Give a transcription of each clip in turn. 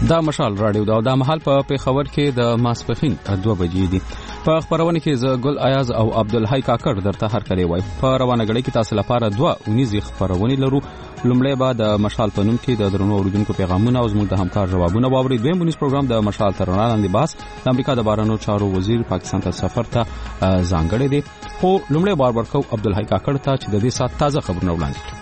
دا مشال رادیو دا مهال په پیښور کې د ماسپخین 2 بجې دي. په خبرونه کې ز ګل ایاز او عبدالحی کاکړ درته هر کله وای. په روانه غړي کې تاسو لپاره 2 ونیزي خبرونه لرو. لومړی به د مشال په نوم کې د درنو اوریدونکو پیغامونه او زموږ د همکار جوابونه واوري. دویم ونیز پروګرام د مشال ترونه لاندې بحث د امریکا د بهرنیو چارو وزیر پاکستان ته سفر ته ځانګړی دی. خو لومړی بار ورکو عبدالحی کاکړ ته چې د دې سات تازه خبرونه وړاندې کړي.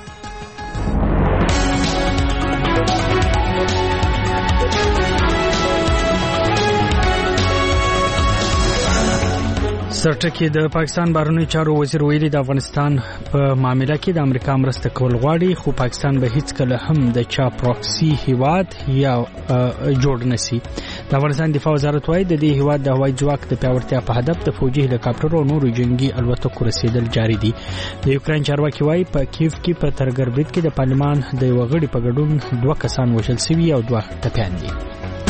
سرټکی د پاکستان بهرنیو چارو وزیر ویلي د افغانستان په معاملې کې د امریکا مرسته کول غواړي، خو پاکستان به هیڅ کله هم د چا پروکسی هیواد یا جوړ نشي. د افغانستان دفاع وزارت وايي د دې هیواد د هوایي ځواک د پیاوړتیا په هدف د فوجي هلیکاپټر او نورو جنگي الوتکو رسیدل جاري دي. د یوکرين چارواکي وايي په کیف کې په ترګربید کې د پارلمان د یو غړي په ګډون 2 کسان وژل شوي او 2 ټپيان دي.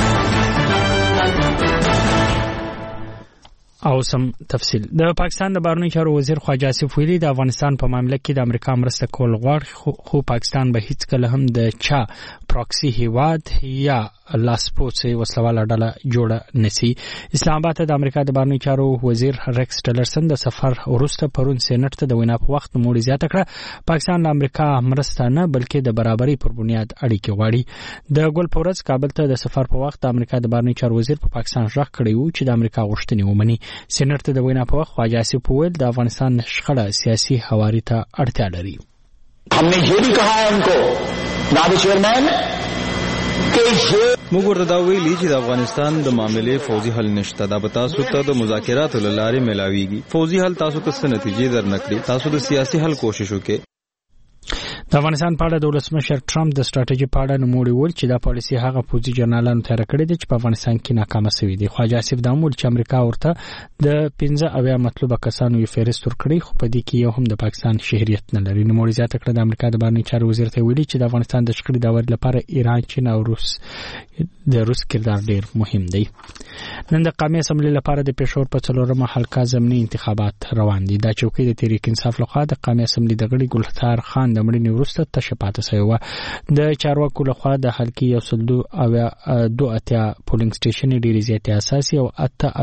او سم تفصیل د پاکستان د بهرنیو چارو وزیر خواجه آصف ویلي د افغانستان په معاملې کې د امریکا مرسته کول غواړي، خو پاکستان به هیڅ کله هم د چا پروکسی هیواد یا لاسپوڅي وسلواله ډله جوړه نشي. اسلام آباد د امریکا د بهرنیو چارو وزیر ریکس ټیلرسن د سفر وروسته پرون سېنات ته د وینا په وخت موړ زیاته کړه پاکستان له امریکا مرسته نه بلکې د برابرۍ پر بنیاد اړیکې غواړي. د ګل پورز کابل ته د سفر په وخت د امریکا د بهرنیو چارو وزیر په پاکستان ژغ کړی و چې د امریکا غوښتنې ومني. سېنات ته د وینا په وخت خواجه آصف وویل د افغانستان شخړه سیاسي حواري ته اړتیا لري. हमने ये भी कहा है उनको नायब चेयरमैन موږ ورته دا ویلي چې د افغانستان د معاملې فوزي حل نشته. دا به تاسو ته د مذاکراتو له لارې ملاويږي. فوزي حل تاسو ته څه نتیجې درنکړي. تاسو د سیاسي حل کوشش وکړئ. د افغانستان په اړه د ولسمشر ټرمپ د ستراتیژي په اړه نوموړي ویل چې دا پالیسي هغه پوځي جنرالانو تیار کړې ده چې په افغانستان کې ناکامه شوې دي. خواجه آصف دا ویل چې امریکا ورته د 15 مطلوبه کسانو یو فهرست ورکړي، خو په دې کې یو هم د پاکستان شهریت نه لري. نوموړي زیاته کړه د امریکا د بهرنیو چارو وزیر ته ویلي چې د افغانستان د شخړې د اوري لپاره ایران، چین او روس کردار ډیر مهم دی. نن د قومي اسمبلی لپاره د پېښور په 4مه حلقه ضمني انتخابات روان دي. دا چوکۍ د تحریک انصاف لخوا د قومي اسمبلی د غړي ګلختار خان د مړینې وروسته تشپاته شوی و. د چارواکو لخوا د حلقې 102 پولینګ سټیشن ډیر زیات اساسي او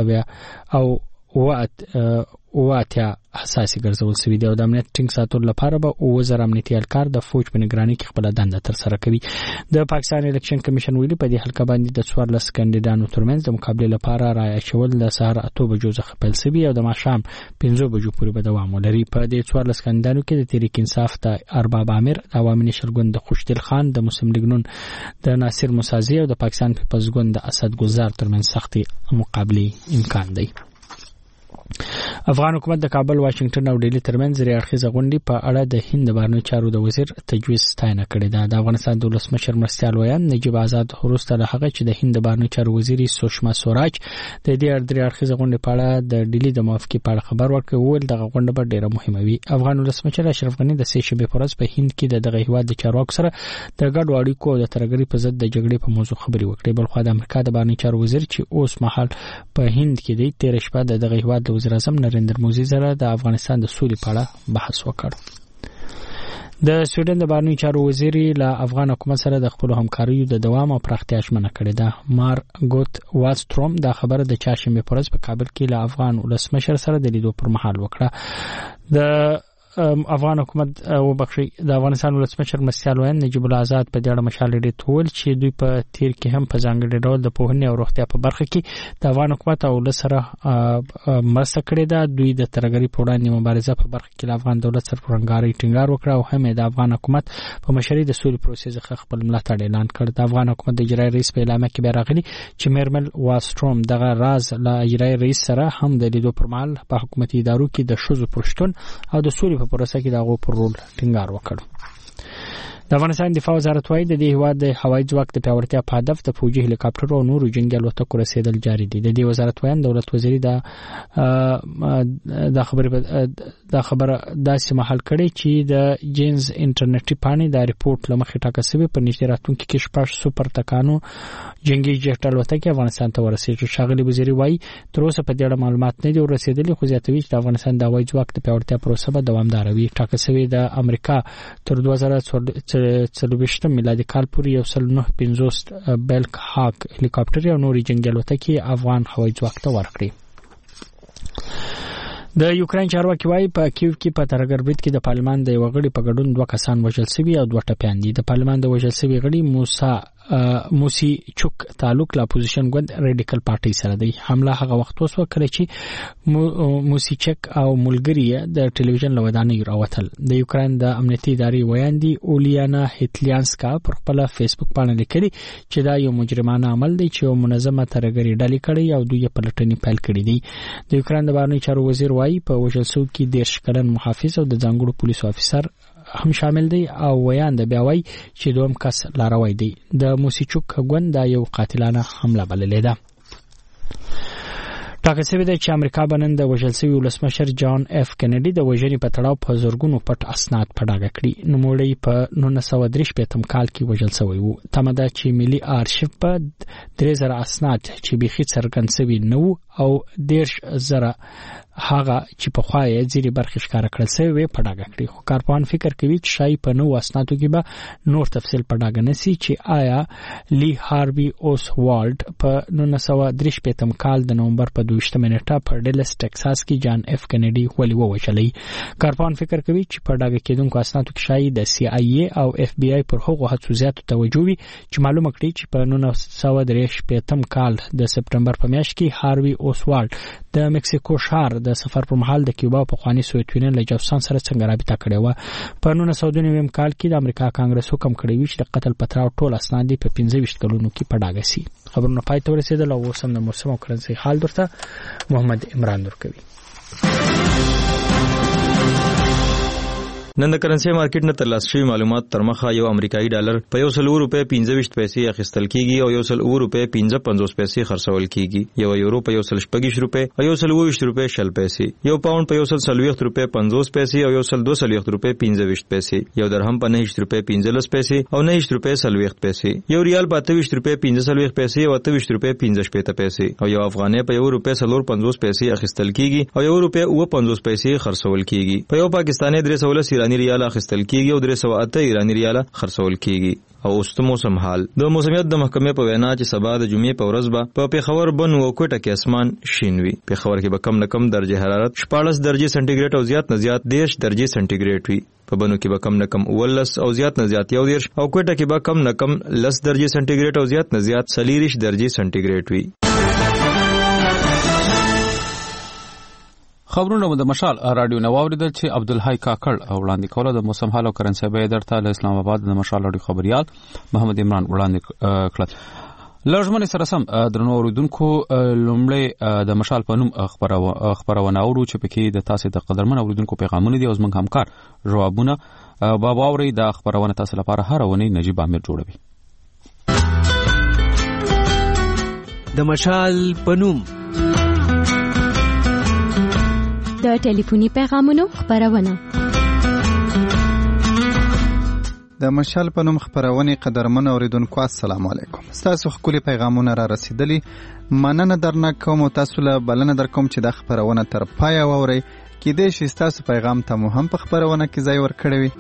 8 حساسي ګرځول شوی دی او د امنیت ټینګ ساتلو لپاره به 2000 امنیتي اهلکار د فوج په نگرانۍ کې خپل دنده تر سره کوي. د پاکستان الیکشن کمیشن ویلي په دې حلقه باندې د 14 کاندیدانو ترمنځ د مقابله لپاره رای اچول د سهار 8 بجو څخه پیل شوی او د ماښام 5 بجو پورې به دوام ولري. په دې 14 کاندیدانو کې د تحریک انصاف د ارباب عامر، د عوامي نشل ګوند د خوشدل خان، د مسلم لیگ نون د ناصر موسازی او د پاکستان پیپلز ګوند د اسد ګلزار ترمنځ سختي مقابله امکان دی. افغان حکومت د کابل، واشنگټن او ډیلی ترمنځ لري اړخیزه غونډې په اړه د هند بهرنیو چارو د وزیر تجویز ستاینه کړې ده. د افغانستان د ولسمشر مرستیال ویان نجیب آزاد وروسته له هغه چې د هند بهرنیو چارو وزیر سوشما سوراج د دې درې اړخیزه غونډې په اړه د ډیلی د موافقې په اړه خبر ورکړ، ویل دغه غونډه به ډیره مهمه وي. افغان ولسمشر اشرف غنی د سې شنبه پر ورځ په هند کې دغه هیواد د چارواکو سره د ګډو اړیکو او د ترګری په ضد د جګړې په موضوع خبري وکړې. بلخو د امریکا د بهرنیو چارو وزیر چې اوس مهال په هند کې دی 13 شپه دغه هیواد د وزیر اعظم نریندر مودي سره د افغانستان د سولې په اړه بحث وکړ. د سویډن د بهرنیو چارو وزیر له افغان حکومت سره د خپل همکاریو د دوام او پراختیا ژمنه کړې ده. مارګوت واستروم دا خبره د چاشنبه پر ورځ په کابل کې له افغان ولسمشر سره د لیدو پر مهال وکړه. د افغان حکومت وبخښي د افغانستان ولسمشر مرستیال ویان نجیب الله آزاد په دې اړه مشال ډیټ ول چې دوی په تیر کې هم په ځانګړي ډول د پوهنې او روغتیا په برخه کې د افغان حکومت او سره مرسته کړې ده. دوی د ترګری په وړاندې مبارزه په برخه کې د افغان دولت سره پرنګاري ټینګار وکړ او هم د افغان حکومت په مشرۍ د سولې پروسې څخه خپل ملاتړ اعلان کړ. د افغان حکومت د اجرایي رئیس په اعلامیه کې راغلي چې میرمل واستروم دغه راز له اجرایي رئیس سره هم د لیدو پر مهال په حکومتي ادارو کې د شذو پرشتون او د سولې په پروسه کې دغه پر رول ټینګار وکړ. د افغانستان دفاع وزارت وايي د دې هیواد د هوایي ځواک د پیاوړتیا په هدف د فوجي هلیکاپټر او نورو جنگي الوتکو رسیدل جاري دي. د دې وزارت ویان دولت وزیر د خبره داسې محل کړي چې د جینز انټرنیټي پاڼې د ریپورت لمخې ټاکل شوی په نږدې راتلونکي کې 6 سوپر تکانو جنگي جټ الوتکې افغانستان ته ورسېږي. شاغلي وزیر وايي تر اوسه په دې اړه معلومات نه دي ورسېدلي، خو زیاتوي چې د افغانستان د هوایي ځواک د پیاوړتیا پروسه به دوامدار وي. ټاکل شوی د امریکا تر 2024 2023 میلادي کال پورې 10950 بلک هاک هلیکاپټر او نوري جنگي الوتکې افغان هوایي ځواک ته ورکړي. د یوکرين چارواکي وايي په کیو کې په ترګر برید کې د پارلمان د یو غړي په ګډون 2 کسان وژل شوي او 2 ټپيان دي. د پارلمان د وژل شوي غړي موسی چوک تعلق لا اپوزیشن ګوند ریډیکل پارټي سره دی. حمله هغه وخت وسو کله چې موسی چک او ملګری د ټلویزیون لودانې راوتل. د یوکرين د امنیتي ادارې ویاندي اولیانا هیتلیانسکا پر خپل فیسبوک باندې لیکلي چې دا یو مجرمانه عمل دی چې منظمه ترګری ډلې کړي او دوی په لټنې پیل کړي دي. د یوکرين د بهرنی چارو وزیر وايي په وژل شو کې 10 کلن محافظ او د ځانګړو پولیسو افسر هم شامل دي او ویان د بیاوي چې دوم کس لاروي دي. د موسیچوک ګوند دا یو قاتلانه حمله بللې ده. ټاکل شوی دی چې امریکا بنن د وژل شوی ولسمشر جان اف کینیډي د وژنې په تړاو په زورګونو پټ اسناد په ډاګه کړي. نوموړی په 1933 کال کې وژل شوی وو. تمه ده چې ملي آرشیف په 3000 اسناد چې بيخي څرګند شوی نو او 10000 هغه چې په خوایې ځینې برخې ښکار کړل شوی په ډاګه کړي. خو کارپوهان فکر کوي چې شای په نو اسنادو کې به نور تفصیل په ډاګه نسی چې آیا لی هاروی اوسوالد په 1933 کال د نومبر په 22 منټه په ډلس ټکساس کې جان اف کینیډي ولې ووژلې. کارپوهان فکر کوي چې په ډاګه کېدونکو اسنادو کې شای د سی آی ای او اف بی آی پر هغو هڅو زیاتو توجه وي چې معلومه کړي چې په 1933 کال د سپټمبر په میاشت کې هاروی اوسوالد د مکسیکو ښار د سفر پر مهال د کیوبا په خواني سوویت یونین له جاسوسان سره څنګه رابطه کړې و. په 1999 کال کې د امریکا کانګرس حکم کړی و چې د قتل پتراو ټول اسناد په 15 کلونو کې په ډاګه سي. خبرونه پای ته ورسېدل او اوس هم د موسم او کرنسي حال درته محمد عمران ورکوي. نن د کرنسي مارکیټ نه ترلاسه شوی معلومات تر مخه یو امریکایي ډالر په 100 روپے 25 پیسې اخیستل کیږي او 100 روپے 55 پیسې خرڅول کیږي. یو یورو په 120 روپے او 120 روپے 60 پیسې. یو پاوند په 140 روپے 50 پیسې او 120 روپے 15 پیسې. یو درهم په 9 روپے 15 پیسې او 9 روپے 40 پیسې. یو ریال په 28 روپے 15 پیسې او 28 روپے 15 پیسې. او یو افغانۍ په 1 روپے 50 پیسې اخیستل کیږي او 1 روپے 50 پیسې خرڅول کیږي. په یو پاکستاني 310 ایرانی ریال اخیستل کیږي او 308 ایرانی ریال خرڅول کیږي. او اوس د موسم حال. د موسمیات د محکمې په وینا چې سبا د جمعې په ورځ به په پیښور بن او کوټه کې اسمان شین وي. پیښور کې به کم نه کم درجه حرارت 14 درجه سانتیګریډ او زیات نه زیات 10 درجه سانتیګریډ وي. په بنو کې به کم نه کم 19 او زیات نه زیات 11 او کوټه کې به کم نه کم 10 درجه سانتیګریډ او زیات نه زیات 40 درجه سانتیګریډ وي. خبرونه د مشال رادیو نواوریدل چې عبدالحی کاکړ وړاندې کوله. د موسم حال او کرنسي به درته له اسلام آباد د مشال رادیو خبريال محمد عمران وړاندې کړل. لږمن سره سم درنو اوریدونکو لومړی د مشال په نوم خبرونه اورو چې پکې د تاسو د قدرمن اوریدونکو پیغامونه دي او زموږ همکار جوابونه بابا اوري د خبرونه تاسو لپاره هر ونی نجيب عامر جوړوي. د مشال په نوم د ټلیفوني پیغامونو خبرونه. د مشال په نوم خبرونه قدرمن اوریدونکو السلام علیکم. تاسو خپل پیغامونه را رسیدلی مننه درنه کوم. تاسو له بلنه در کوم چې د خبرونه تر پای واوري کې د شي تاسو پیغام ته مو هم په خبرونه کې ځای ورکړی وي.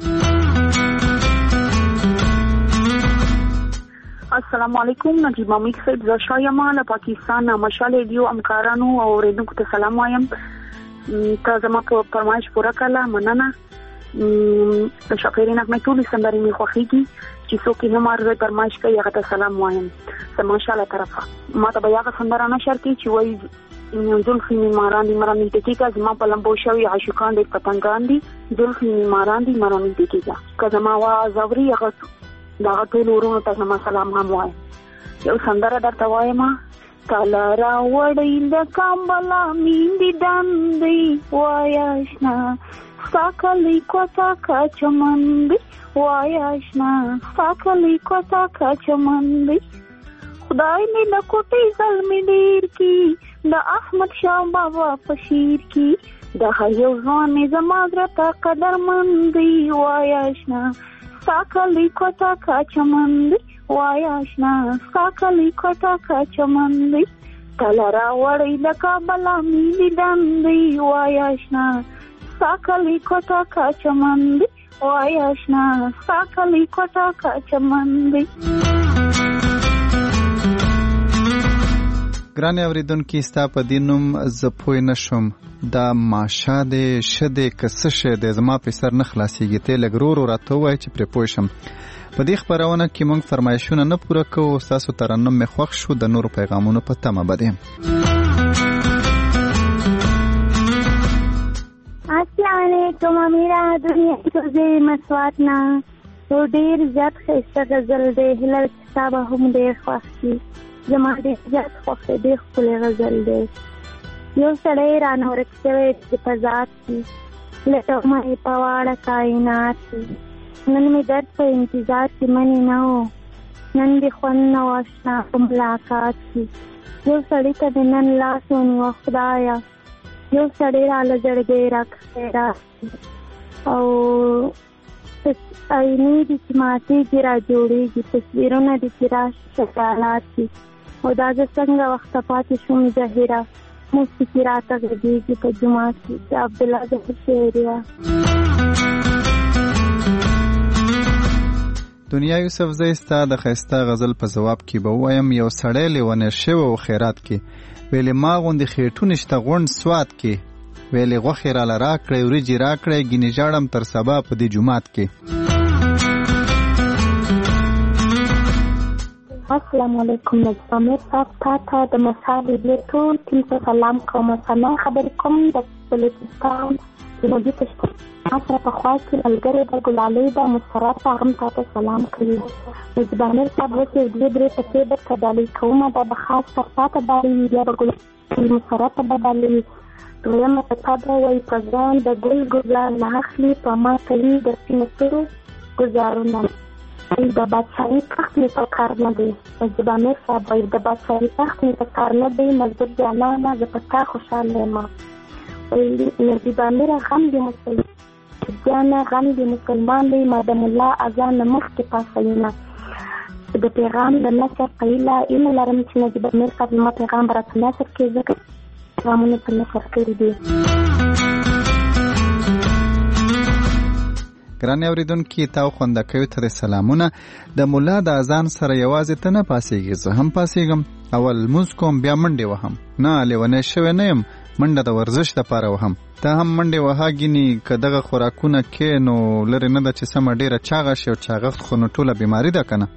السلام علیکم. نجیب مامک صاحب زشایم له پاکستان مشال ریډیو امکارانو او اوریدونکو ته سلام وایم. تا زما په فرمایش پوره کړه مننه. شاکرین احمد ټول سندري می خوخيږي چې څوک یې هم ارزه فرمایش کوي هغه ته سلام وایم. ماشاءالله طرفه ما ته بیا غو سندره نشر کی چې وای زلفی ماران دی مرانی دقیقه زما په لمبو شوی عاشقان دې پتنګان دي زلفی ماران دی مرانی دقیقه کله ما وا زوري هغه دا ټول ورونو ته ما سلام هم وایم. یو سندره درته وایم. کلرا وړی د کامبلا میندی داندې وایاشنا ساکلی کوتا کا چمندی وایاشنا ساکلی کوتا کا چمندی خدای می لکوټی زلمی ډیر کی د احمد شاه بابا پشیر کی د هیو ځوان زما درته قدرمندی وایاشنا ساکلی کوتا کا چمندی وایاشنا ساکلی کوتا کا چمندی کلرا وړی د کابل میلی داندې وایاشنا ساکلی کوټه کا چمن دی وای آشنا ساکلی کوټه کا چمن دی. ګران اوریدونکو ستا په دینوم ز پوی نشم دا ماشه د شده کسشه د زما په سر نه خلاصيږي ته لګرور راته وای چې پر پوه شم. په دې خبرونه کې موږ فرمایشونه نه پوره کوو تاسو ترنم مخوښ شو د نورو پیغامونو په تمه بده. السلام علیکم امیرا دنیا کې مسوات نه تو ډیر زیات خسته غزل دی هلل کتاب هم ډیر خوښي زما ډیر زیات خوښ دی خپل غزل دی. یو سړی رانه ورکوي چې په ذات کې لټه مې په واړه کائنات کې نن مې درد په انتظار کې منی نه و نن دې خوند نه واشنا په ملاقات کې یو سړی ته د نن لاس ونیوه خدایا یو سړی راله زړګی راکړی او آینې دي چې ماتېږي را جوړېږي تصویرونه دي چې راشي شکالات دي او دا زه څنګه وخته پاتې شوم زهیره موسیقي راته غږېږي په جومات کې چې عبدالله زهیر شعریا. دنیا یوسف زی ستا د ښایسته غزل په ځواب کې به ووایم یو سړی لیونی شوی و خیرات کې ویلې ما غوندې خېټونې شته غونډ سوات کې ویلې غوښې راله راکړی وریجې راکړی ګینې ژاړم تر سبا په دې جومات کې. السلام علیکم نظامیر صاحب تا ته د مسال دې ټول ټیم ته سلام کوم. سنا خبرې کوم د بلوچستان جنوبي پښتونخوا سره په خوا کې ملګرې د ګلالۍ د مسرت هغه هم تا ته سلام کوي. نظامیر صاحب وکړي دې درې پکې د کډالۍ کومه دا به خاص تر تا ته باندې بیا به ګلالۍ مسرت به باندې دویمه په تا ده وایي په ځان د ګل ګلزار نه اخلي په ما کوي د سپینو ستورو ګزارونه د بادشاهي تخت مې په کار نه دی. زبامیر صاحب وایي د بادشاهي تخت مې په کار نه دی مزدور جانانه زه په تا خوشحاله یم. زبامیر غم د مسلمان غم د مسلمان دی ما د ملا اذان نه مخکې پاسوینه د پیغام د نشر قیله اینه لرم چې زبامیر صاحب ما پیغام به راته نشر کړي ځکه پیغامونه په نشر کړي دي. ګرانې اوریدونکي تاو خوندکیو ته سلامونه. د مولا د اذان سره یوازې ته نه پاسېږي زه هم پاسېږم اول لمونځ کوم بیا منډې وهم نه لیونی شوی نه یم منډه د ورزش دپاره وهم ته هم منډې وها ګینې که دغه خوراکونه کې نو لرې نه ده چې سمه ډېره چاغه شي او چاغښت خو نو ټوله بیماري ده که نه.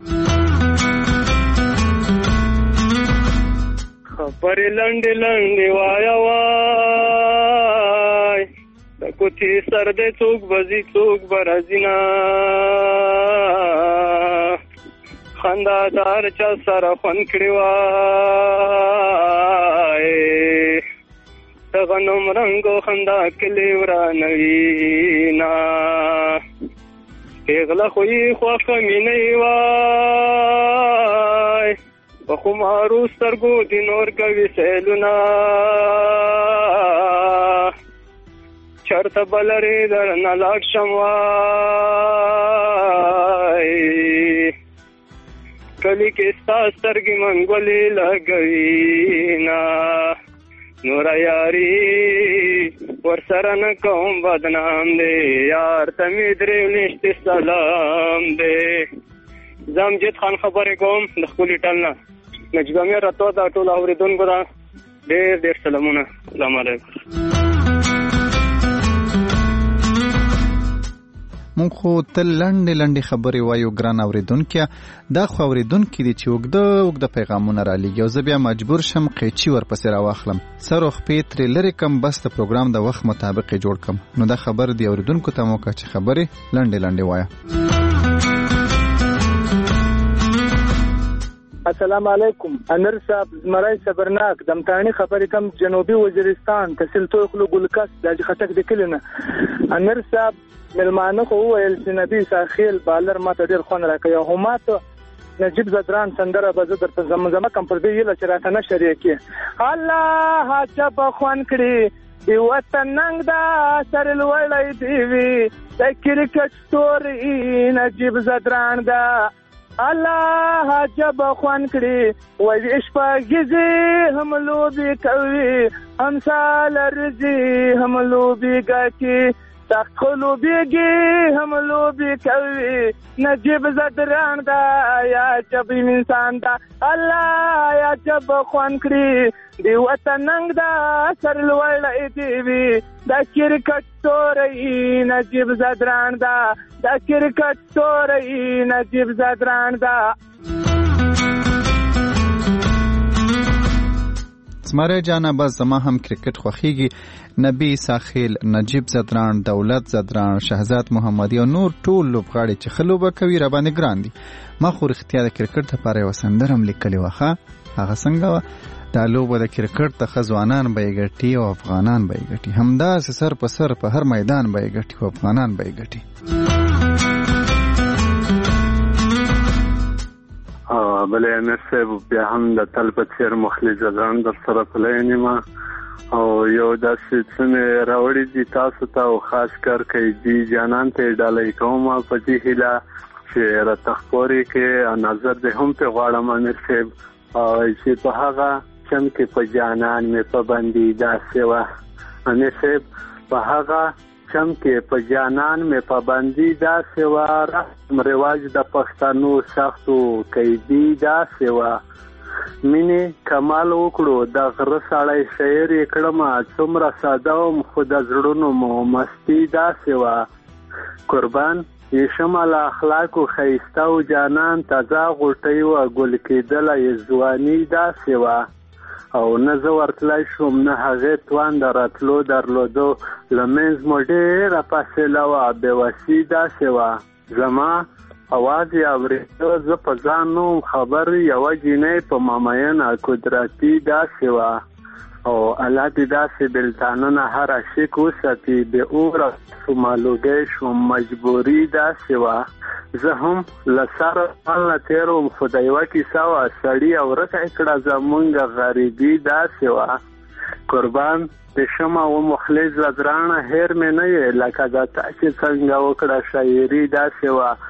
خبرې لنډې لنډې وایه وای د کوڅې سر دی څوک بځي څوک به راځي نه خندادار چا سره خوند کړی وای د غنم رنګو خندا کلي ورانوي نه پیغله خو یې خوښه مینه وای په خمارو سترګو دې نور کوي سیلونه چرته بلرې در نه لاړ شم وای کلی کې ستا سترګې منګولې لګوي نه نوره یاري ورسره نه کوم بدنام دی یار ته مې درې میاشتې سلام دی. زه امجد خان خبرې کوم د ښکلي ټل نه نجیبه مې راته دا ټول اورېدونکو ته ډېر ډېر سلامونه. السلام علیکم. مونږ خو تل لنډې لنډې خبرې وایو ګران اوریدونکي دا خو اوریدونکي دي چې اوږده پیغامونه رالیږي او زه بیا مجبور شم قیچي ورپسې راواخلم سر او خپې ترې لرې کم بس د پروګرام د وخت مطابق یې جوړ کم نو دا خبر دی اوریدونکو ته مو که چې خبرې لنډې لنډې وایه. السلام علیکم. انر صاحب زمرای صبرناک دمتانی خبرې کم جنوبي وزیرستان تحصیل توکلو ګلکس د خټک د کلینه. انر صاحب ملمانه خو ویل چې نبی ساخیل بالر ماته ډیر خوند راکوي او ماته نجیب زدران سندره به زه درته زمزمه کم پر دې یله چې راته نه شریکې الله چا په خوند کړي دی وطن ننګ دا سر لوړی دی وي د کرکټ ستوري نجیب زدران دا الله عجب خوان کړي وای شپږیزې هم لوبي کوي هم سال رزي هم لوبي ګټي سخت لوبيږي هم لوبي کوي نجيب زدران دا یا عجب انسان دا الله عجب خوان کړي دی وطن ننګ دا سر لوړ دی وی دا کرکټ توري نجيب زدران دا کرکټ توري نجيب زدران دا زمره جانا بس زما هم کرکټ خوخیږي نبی ساخیل نجیب زدران دولت زدران شهزاد محمدی او نور ټول لوبغاړي چې خلوبه کوي را باندې ګران دي ما خو اختیار کرکټ لپاره یو سندرم لیکلی واخه هغه څنګه دا لوبه د کرکټ ته ځوانان به ګټي او افغانان به ګټي همدا سر په سر په هر میدان به ګټي او افغانان به ګټي بلې امیر صاحب بیا هم د تل په څیر مخلص ځان در سره پلینې ما او یو داسې څه راوړي دي تاسو ته او خاص کر کوي دي جانان ته ډالۍ کوم په دې هیله چې را تخپوري کې نظر دې هم په غواړم امیر صاحب چې په هغه چم کې په جانان مې پابندي داسې وه امیر صاحب په هغه چم کې په جانان مې پابندي داسې وه رسم رواج د پښتنو سختو قیدي داسې وه مینې کمال وکړو د غره سړی شعر یې کړم څومره ساده وم خو د زړونو مو مستي داسې وه قربان یې شمه له اخلاقو ښایسته و جانان تازه غوټۍ وه ګل کېدله یې ځواني داسې وه او نه زه ورتلی شوم نه هغې توان د راتلو درلودو له منځ مو ډېره فاصله وه بېوسي داسې وه زما اواز یې اورېده زه په ځان نه وم خبر یوه جینۍ په مامینه قدرتي داسې وه او الله دې داسې بلتانونه هر عاشق وساتي بې اوره سومالوګی شوم مجبوري داسې وه زه هم له سره نه تېر وم خو د یوه کیسه وه سړي ورکه کړه زمونږ غریبي داسې وه قربان د شمه و مخلص زدرانه هیر مې نه یې لکه د تا چې څنګه وکړه شاعري داسې وه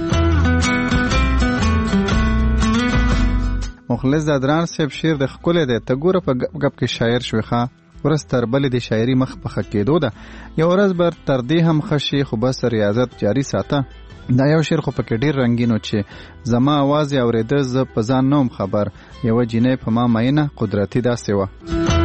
مخلص زدران صاحب شعر د ښکلی دی ته ګوره په ګپ ګپ کې شاعر شوې ښه ورځ تر بلې د شاعري مخ پخه کېدو ده یو ورځ بر تر دې هم ښه شي خو بس ریاضت جاري ساته دا یو شعر خو پکې ډېر رنګین و چې زما اواز یې اورېده زه په ځان نه وم خبر یوه جینۍ په ما مینه قدرتي داسې وه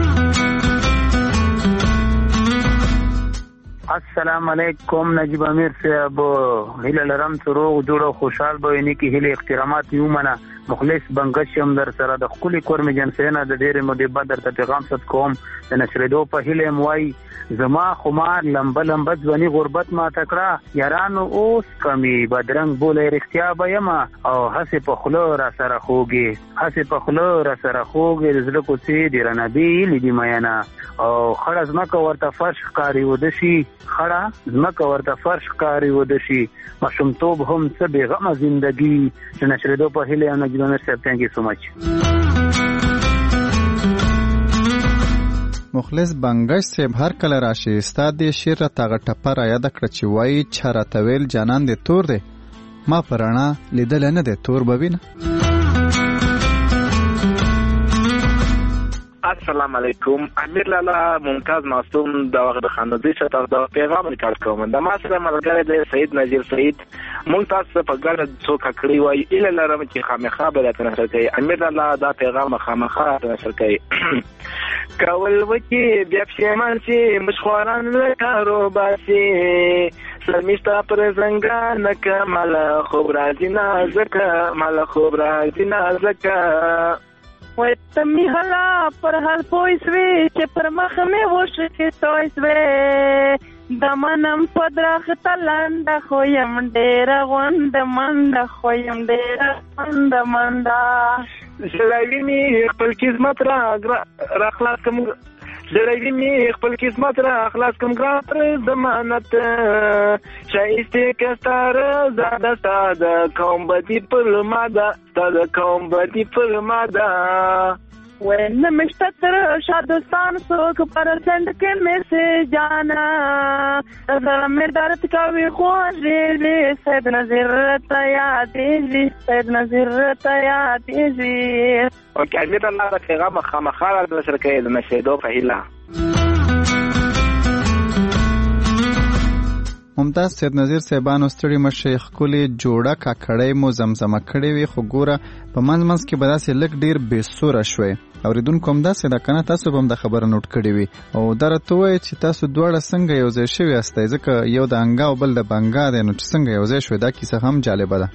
السلام علیکم نجیب امیر صاحب هیله لرم چې روغ جوړ او خوشحال به وي نیکې هیلې احترامات یې ومنه مخلص بنګش هم در سره د ښکلې کور مې جنسۍ نه د ډېرې مودې بعد درته پیغام ست کوم د نشرېدو په هیله یم وایي زما خمار لمبه لمبه ځواني غربت ماته کړه یارانو اوس کمې بدرنګ بولی رښتیا به یم او هسې په خوله را سره خوږې هسې په خوله را سره خوږې د زړه کوڅې دې رانه بېلې دي مینه او خړه ځمکه ورته فرش ښکاري وده شي خړه ځمکه ورته فرش ښکاري وده شي ماشومتوب هم څه بېغمه زندګي د نشرېدو په هیله یم نجیب امیر صاحب تھینک یو سو مچ مخلص بنګش صاحب هر کله راشي استاد دې شعر راته هغه ټپه را یاده کړه چې وایي چا راته ویل جانان دې تور دی ما په رڼا لیدلی نه دی تور به وینه السلام علیکم امیر لالا ممتاز معصوم د وخت د خاندي شته د پیغام ریکارډ کوم د ما سره ملګری دی سید نذیر سید ممتاز په ګډه څوک کړی وای اله لرم چې خامخا به راته نشر کوي امیر لالا دا پیغام خامخا راته نشر کوي کول وکی بیا پښیمان چې مشخواران له کارو باسي سرمیستا پر زنګا نک مال خوب راځي نازکه مال خوب راځي نازکه وای تمی حالا پر حال پویسوی چې پر مخ مې وشکې تویسوی د منم په درخته لنډه خو یم ډېره غونډه منډه خو یم ډېره غونډه منډه زړوي مې خپل قسمت را خلاص کوم زړوي مې خپل قسمت را خلاص کوم ګران پر ضمانت شایستې که ستاره زاده ساده کوم بدي پر ما ده ساده کوم بدي پر ما ده وين مشتتر شادستان سوک پرسنٹ کے میں سے جانا غم میں درد کا بھی خوشی سید نظر تیادی سید نظر تیادی اوکې امیر الله د پیغام خامخاله د سره کې د نشیدو په هیله. ممتاز سید نظیر صاحبانو ستړي مشه ښکلې جوړه کاکړۍ مو زمزمه کړې وي خو ګوره په منځ کې به داسې لږ ډېر بېسوره شوې. اورېدونکو همداسې ده که نه تاسو به هم د خبره نوټ کړې وي او دا راته ووایئ چې تاسو دواړه څنګه یو ځای شوي یاستئ ځکه یو د انګا او بل د بنګا دی نو چې څنګه یو ځای شوې دا کیسه هم جالبه ده.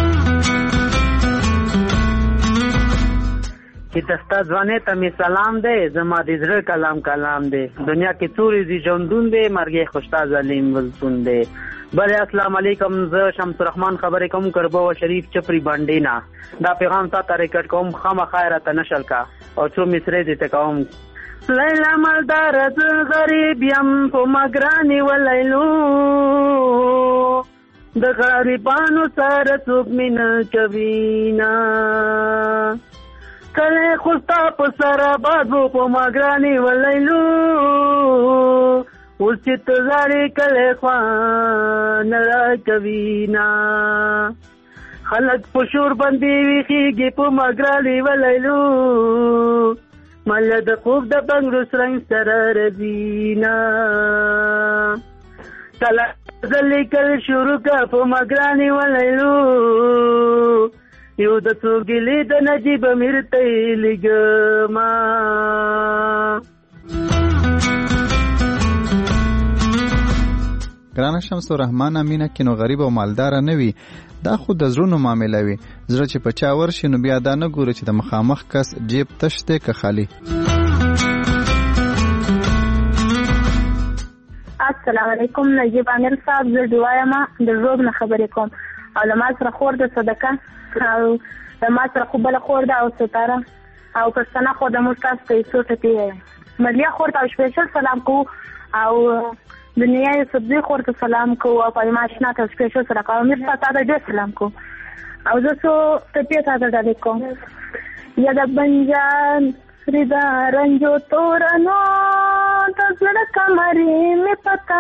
چې تستا ځوانې ته می سلام دی زما د زړه کلام کلام دی دنیا کې تورې دي ژوندون دی مرګې خوشتا ظالم ولتون دی. بله السلام علیکم زه شمس الرحمن خبرې کوم کربو شریف چپری باندې نه دا پیغام تا ته ریکارډ کوم خامخا راته نشل کا او څو مصرې دې ته کوم. لیلا مالدار زه غریب یم په مګرانې ولیلو د غریبانو سره څوک مینه کوي نه کله خوستا په سره بادو په مګرانې ولیلو اوس چې ته ځارې کله خوان را کوي نه خلک په شور باندې ویښېږي په مګرانې ولیلو مله د خوب د بنګړو سرنګ سره راځي نه کله زه لیکل شروع که په مګرانې ولیلو یو د څوګلې د نجیب امیر ته لګما. ګرانه شمس الرحمن امینه کې نو غریب او مالدار نه وي دا خو د زړونو معامله وي زړه چې په چا ورشي نو بیا دا نه ګوري چې د مخامخ کس جیب تش دی که خالی. السلام علیکم نجیب امیر صاحب زه دوایم د روب نه خبرې کوم او له ما سره خور د صدقه او له ما سره خو بله خور ده او ستاره او پښتنه خور ده موږ تاسو ته یې څو ټکي ملیه خور ته سپیشل سلام کوو او دنیا یوسفزي خور ته سلام کوو او فاطمه اشنا ته سپیشل سلام کوو امیر صاحب ته ډېر سلام کوو او زه څو ټپې ته ډالې کوم. یا د بنجان رضا رنجو تورنو د زړه کمرې مې پتا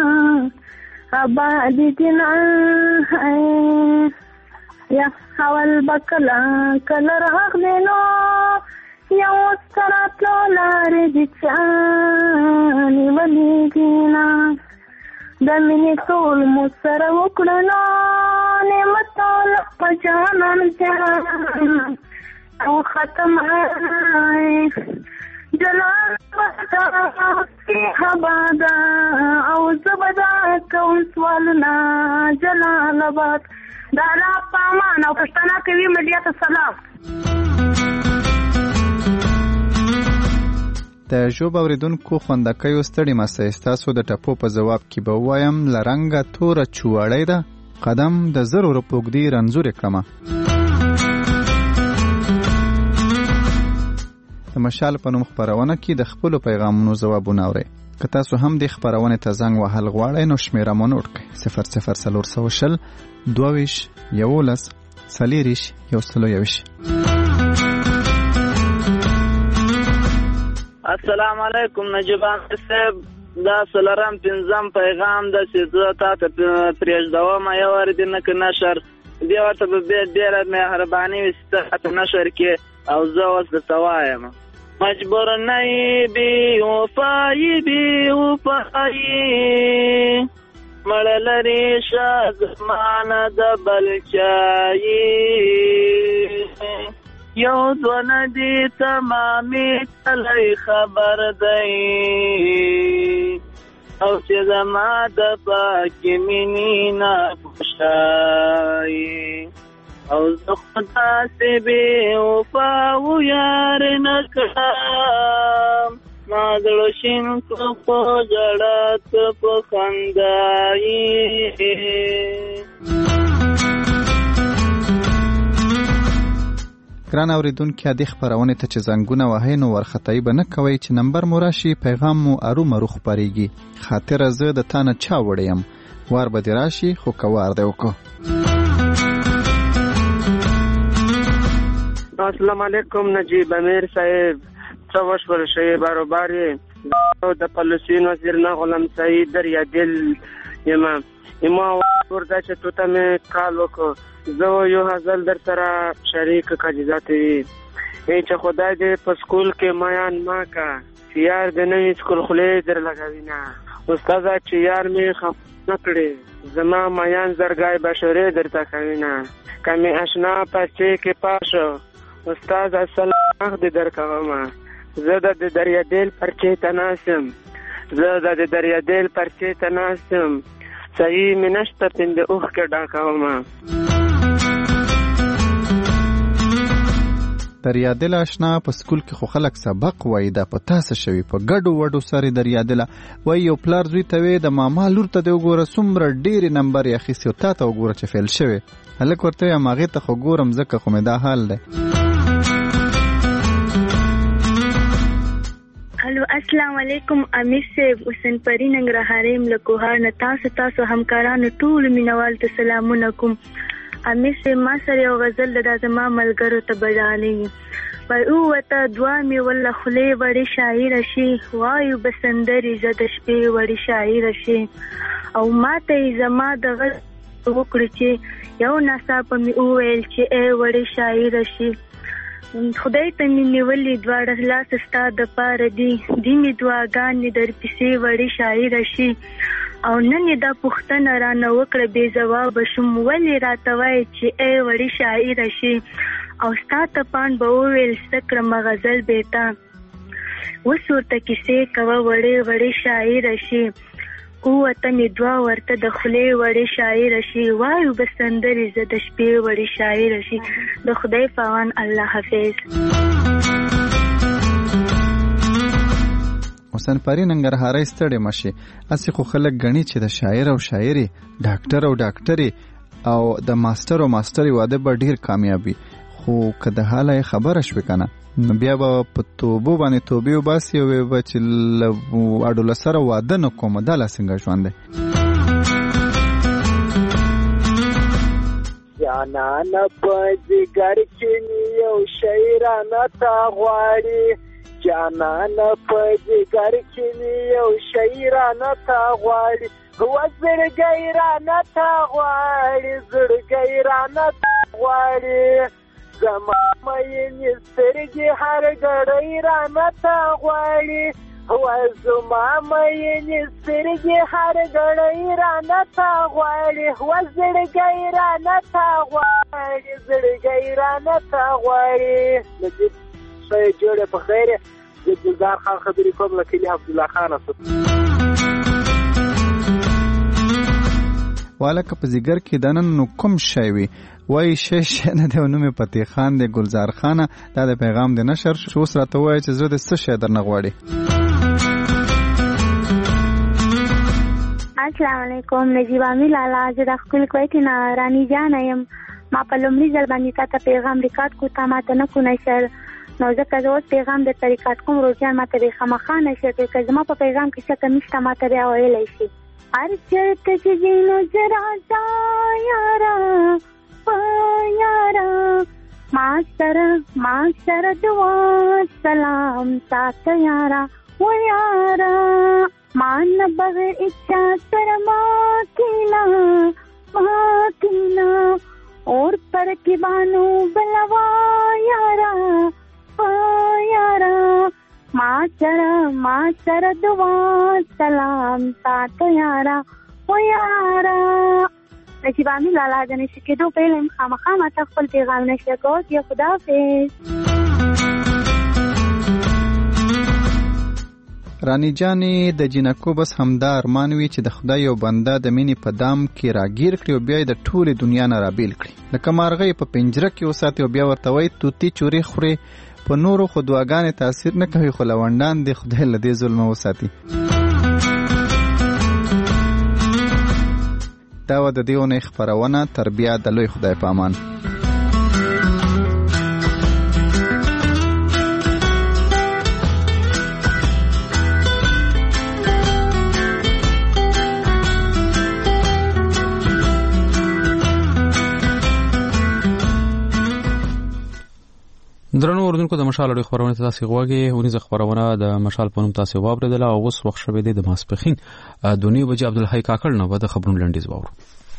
آبادی دینا یا حوال بکلا کلر حق دینو یا وسترات لولاری دیچانی ولی دینا دمینی طول مصر وکڑنو نعمتول پجانان جان او ختم آئی جلال بستا کی حبادا او زبدا کون سوالنا جلال بات دالا پامان او پښتنه کوي مليات السلام. د ژوب اوریدونکو خوندکیو ستړي مسئ ستاسو د ټپو په جواب کې به وایم لرنګه توره چوړی ده قدم د زرو رپوږدي رنځورې کړمه. د مشال په نوم خپرونه کې د خپلو پیغامونو ځوابونه اورئ. که تاسو هم د خپرونې ته زنګ وهل غواړئ نو شمیره مو نوټ کړئ 00420 22 11 40 121. السلام علیکم نجیبان صاحب دا سلرم پنځم پیغام د سیزه تا ته پرېږدوم یو ور دې نه نشر دی ورته به ډېره مهرباني وسته نشر کې او زه اوس د توایم مجبور نه بي وفای مړلري شازمان د بلچای یو ځوان دي تمامي تلای خبر دی او چې زما د پاکي مینې نه پوښتای او زه خدا سي بې وفا و یار نه کړم ما زړه شین کو په ژړا ته په خندایي. ګران اوریدونکو د خبرونه ته چې زنګونه وهي نو ورختای به نه کوي چې نمبر مو راشي پیغام مو ارومرو خبريږي خاطر زه د تانه چا وړم وار به دی راشي خو کوار دی وکړو. السلام علیکم نجیب امیر صاحب څه وشول شي برابر د پالیسین وزیر نه غلام سعید دریا دل یما ورته چې تو ته مې کال وکړو زه یو غزل در سره شریک کاجزات وي چې خدای دې په سکول کې میان ما کا چې یار د نوې سکول خولې در لګوي نه استاد چې یار مې خفه نه کړي زما میان زرګای بشری درته کوي نه کمی اشنا پرچې کې پاشو استاد السلام دې درکوم زه د دریا دل پرچې تناسم صحیح منشت پند اوخ کې ډاکوم دریا دل آشنا په سکول کې خو خلک سبق وایي دا په تاسو شوی په ګډو وډو سره دریا دل وایي یو پلار زوی ته وی د ماما لور ته دی وګوره څومره ډېری نمبر یې اخیستی او تا ته وګوره چې فیل شوی هلک ورته وایم هغې ته خو ګورم ځکه خو مې دا حال دی الو السلام علیکم امیر صاحب حسین پری ننګرهار له کوهار نه تاسو همکارانو ټول مینوال ته سلامونه کوم امیر صاحب ما سره یو غزل د زما ملګرو ته بجانې وای او وته دعا می ولا خلې وړي شاعر شي وایو بسندري زده شپې وړي شاعر شي او ماته زما د غزل وکړي چې یو ناڅاپه می وویل چې ای وړي شاعر شي خدای ته مې نیولې دواړه لاس ستا د پاره دي مې دعاګانې در پسې وړي شاعر شي او نن یې دا پوښتنه رانه وکړه بې ځوابه شوم ولې راته وایې چې ای وړي شاعر شي او ستا ته پان به وویل څه کړمه غزل بیتا اوس ورته کیسې کوه وړې وړې شاعر شي اوته مې دعا ورته د خولې وړې شاعر شي وایو به سندرې زه د شپې وړې شاعر شي د خدای په امان الله حافظ حسین پری ننګرهارۍ ستړی مشي هسې خو خلک ګڼي چې د شاعر او شاعري ډاکټر او ډاکټري او د ماسټر او ماسټري واده به ډیر کامیابي خو که د حاله خبره شوې که نه بیا به په توبو باندې توبې وباسي او به چې اډو له سره واده نه کوم دا لا څنګه ژوند دی جانانه په جګر کې مې یو شی رانه تا غواړي جانانه په جګر کې مې یو شی رانه تا غواړي زړګی رانه تا غواړي زړګی رانه تا غواړي زما مینې سترګې هر ګړی رانه تا غواړي زما مینې سترګې هر ګړی رانه تا غواړي زړګی رانه تا غواړي زړګی رانه تا غواړي نجیب صاحب جوړه په خیر د ګلزار خان خبرې کوم له کلي عبدالله خان والکه په زیګر کې دنن نو کوم شی وي وای شې نه دی نو مې پتی خان دی ګلزار خانه دا د پیغام د نشر شو سره ته وای چې زه د څه شی درنه غواړي السلام علیکم نجیب امیر لالا زه د خپل کویت نه رانی جان یم ما په لومړي ځل باندې تا پیغام ریکارډ کو تا ماته نه کو نشر نو ځکه زه اوس پیغام د طریقات کوم روزان ماته به خامخا نشر کې زما په پیغام کې څه کمیشته ماته بیا ویلی شي ارچت چې دینو زرا تا یارا یارا ما سره دعا سلام تا یارا و یارا مان بغیر اچھا سر ماکینا اور پر کی بانو بلوا یارا یارا ما سره دعا سلام تا یارا و یارا نجیب امیر لالا د نشه کېدو پیل خامخا ماته خپل پیغام نشه کوت یا خداحافظ رانی جانې د جنکو بس همدا ارمان وي چې د خدای یو بنده د مینې په دام کې راګیر کړي او بیا د ټولې دنیا نه رابیل کړي لکه مارغۍ په پنجره کې وساتي او بیا ورته وایي توتي چورې خورې په نورو خو دعاګانې تاثیر نه کوي خو لونډان د خدای له دې ظلمه وساتي دا و د دې اونۍ خپرونه تر بیا د لوی خدای په امان درنو اوردونکو د مشال اړه خبرونه تاسو غواګي ونیزه خبرونه د مشال په نوم تاسو واوریدل او اوس وخت شوه د ماسپخین 2 بجې عبدالحی کاکړ نو د خبرونو لنډیز واورو.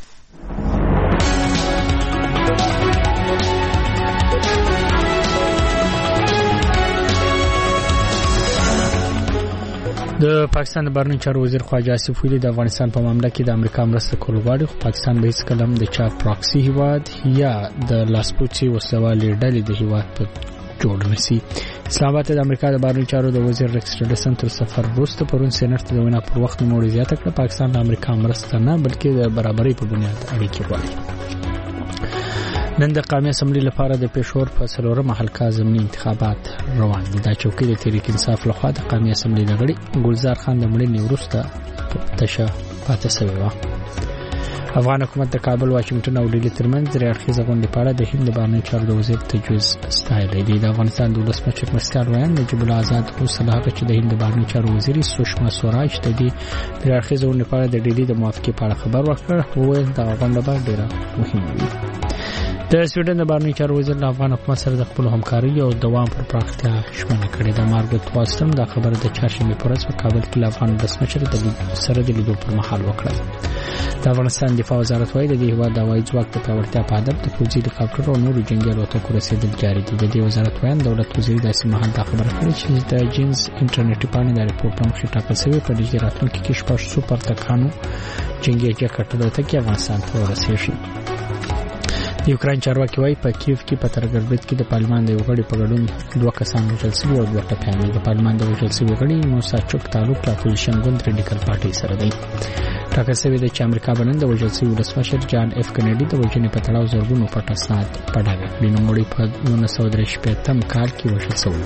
د پاکستان د بهرنیو چارو وزیر خواجه آصف ویلي د افغانستان په معاملې کې د امریکا مرسته کول غواړي، خو پاکستان به هیڅ کلم د چا پراکسي هیواد یا د لاسپوڅي وسلوالې ډلې د هیواد په جوړ نشي. اسلام آباد د امریکا د بهرنیو چارو د وزیر ریکس ټیلرسن تر سفر وروسته پرون سېنات ته د وینا پر وخت نوموړي زیاته کړه پاکستان د امریکا مرسته نه بلکې د برابرۍ په بنیاد اړیکې غواړي. نن د قومي اسمبلی لپاره د پېښور په څلورمه حلقه ضمني انتخابات روان دي. دا چوکۍ د تحریک انصاف لخوا د قومي اسمبلی د غړي ګلزار خان د مړینې وروسته تشه پاتې شوې وه. افغان حکومت د کابل، واشنگټن او ډیلي ترمنځ درې اړخیزه غونډې په اړه د هند د بهرنیو چارو د وزیر تجویز ستایلی دی. د افغانستان د ولسمشر مرستیال ویان نجیب الله آزاد وروسته له هغه چې د هند د بهرنیو چارو وزیر سوشما سوراج ته د درې اړخیزه غونډې په اړه د ډیلي د موافقې په اړه خبر ورکړ، وویل دغه غونډه به ډېره مهمه وي. د سویډن د بهرنیو چارو وزیر له افغان حکومت سره د خپل همکارۍ او دوام پر پراختیا ژمنه کړې ده. مارګریت واستن دا خبره د چهارشنبې په ورځ په کابل کې له افغان ولسمشر سره د لیدو پر مهال وکړه. د افغانستان دفاع وزارت وايي د دې هیواد د هوایي ځواک د پیاوړتیا په هدف د پوځي هلیکاپټر او نورو جنګي الوتکو رسېدل جاري دي. د دې وزارت ویان دولت وزیر داسې مهال دا خبره کړې چې د جینز انټرنیټي پاڼې د ریپورټ په مخې ټاکل شوی په دې راتلونکي کې شپږ سوپر تکانو جنګي جټ الوتکې افغانستان ته ورسېږي. د یوکرين چارواکي وايي په کیف کې په ترګربت کې د پارلمان د یو غړي په ګډون 2 کسان وژل شوي او 2 ټپيان. د پارلمان د وژل شوي غړي موساچوک تعلق لا اپوزیشن ګوند ریډیکل پارټي سره دی. ټاکل شوی د امریکا بنن د وژل شوي ولسمشر جان اف کینیډي د وژنې په تړاو زرګونو پټ اسناد په ډاګه کړي. نو مړی په 1983 کال کې وژل شوی.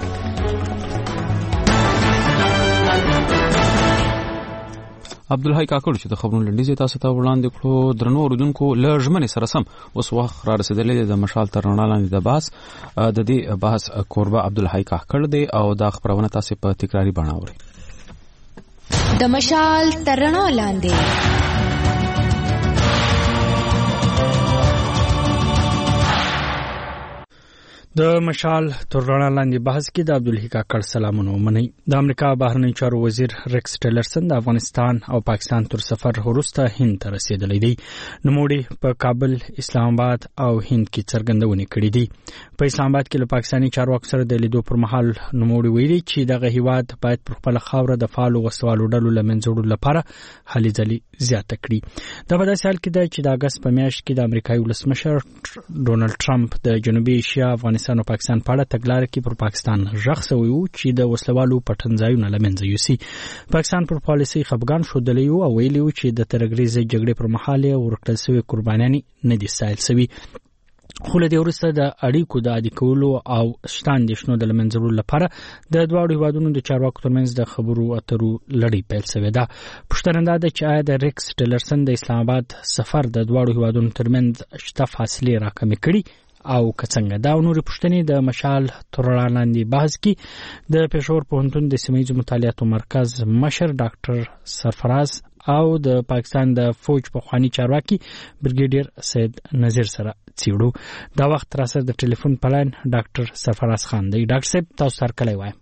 عبدالحی کاکړ چې د خبرونو لنډیز تاسو ته وړاندې کړو. درنو اوردونکو له ژمنې سره سم اوس وخت را رسیدلی د مشال تر رڼا لاندې د بحث د دې بحث کوربه عبدالحی کاکړ دی او دا خبرونه تاسو په تکراری بڼه اورئ. د مشال تر رڼا لاندې د مشال تر رڼا لاندې بحث کې د عبدالحی کاکړ سلامونه ومنئ. د امریکا بهرنیو چارو وزیر ریکس ټیلرسن د افغانستان او پاکستان تر سفر وروسته هند ته رسیدلی دی. نوموړي په کابل، اسلام آباد او هند کې څرګندونې کړې دي. په اسلام آباد کې له پاکستاني چارواکو سره د لیدو پر مهال نوموړي ویلي چې دغه هیواد باید پر خپل خاوره د فعالو وسوالو ډلو له منځوړو لپاره هلې ځلې زیاته کړي. دا په داسې حال کې ده چې د اګست په میاشت کې د امریکایي ولسمشر ډونالد ټرمپ د جنوبي ایشیا، افغانستان او پاکستان په اړه تګلارې کې پر پاکستان ژغ شوی و چې د وسلوالو پټنځایونه له منځه یوسي. پاکستان پر پالیسي خپګان ښودلی و او ویلي و چې د ترګریزي جګړې پر مهال ورکړل شوی قربانیان نه دي ستایل شوي. خو له دې وروسته د اړیکو د عادي کولو او شتاندېشنو د منځوړلو لپاره د دواړو هیوادونو د چارواکو ترمنځ د خبرو اترو لړۍ پیل شوې ده. پوښتنه دا ده چې آیا د ریکس ټیلرسن د اسلام آباد سفر د دواړو هیوادونو ترمنځ شته فاصلې راکمې کړي او که څنګه. دا نورې پوښتنې د مشال تر رڼا لاندې بحث کې د پېښور پوهنتون د سیمهییزو مطالعاتو مرکز مشر ډاکټر سرفراز او د پاکستان د فوج پخوانی چارواکي برګیډیر سید نذیر سره څیړو. دا وخت را سره د ټلیفون په لاین ډاکټر سرفراز خان دی. ډاکټر صاحب تاسو سره کله وای؟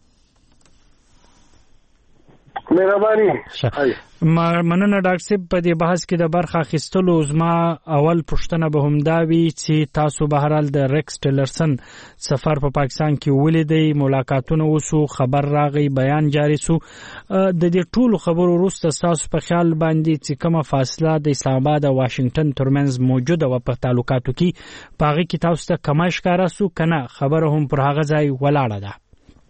مهرباني. مننه ډاکټر صاحب. په دې بحث کې د برخه اخیستلو زما اول پوښتنه به همدا وي چې تاسو بهرحال د ریکس ټیلرسن سفر په پاکستان کې ولیدئ، ملاقاتونه وسو، خبر راغی، بیان جاری سو. د دې ټولو خبرو وروسته تاسو په خیال باندې چې کومه فاصله د اسلام آباد او واشنگټن ترمنځ موجوده و په تعلقاتو کې پاغي کې تاسو ته کومه ښکارا سو کنه خبره هم پر هغه ځای ولاړه ده؟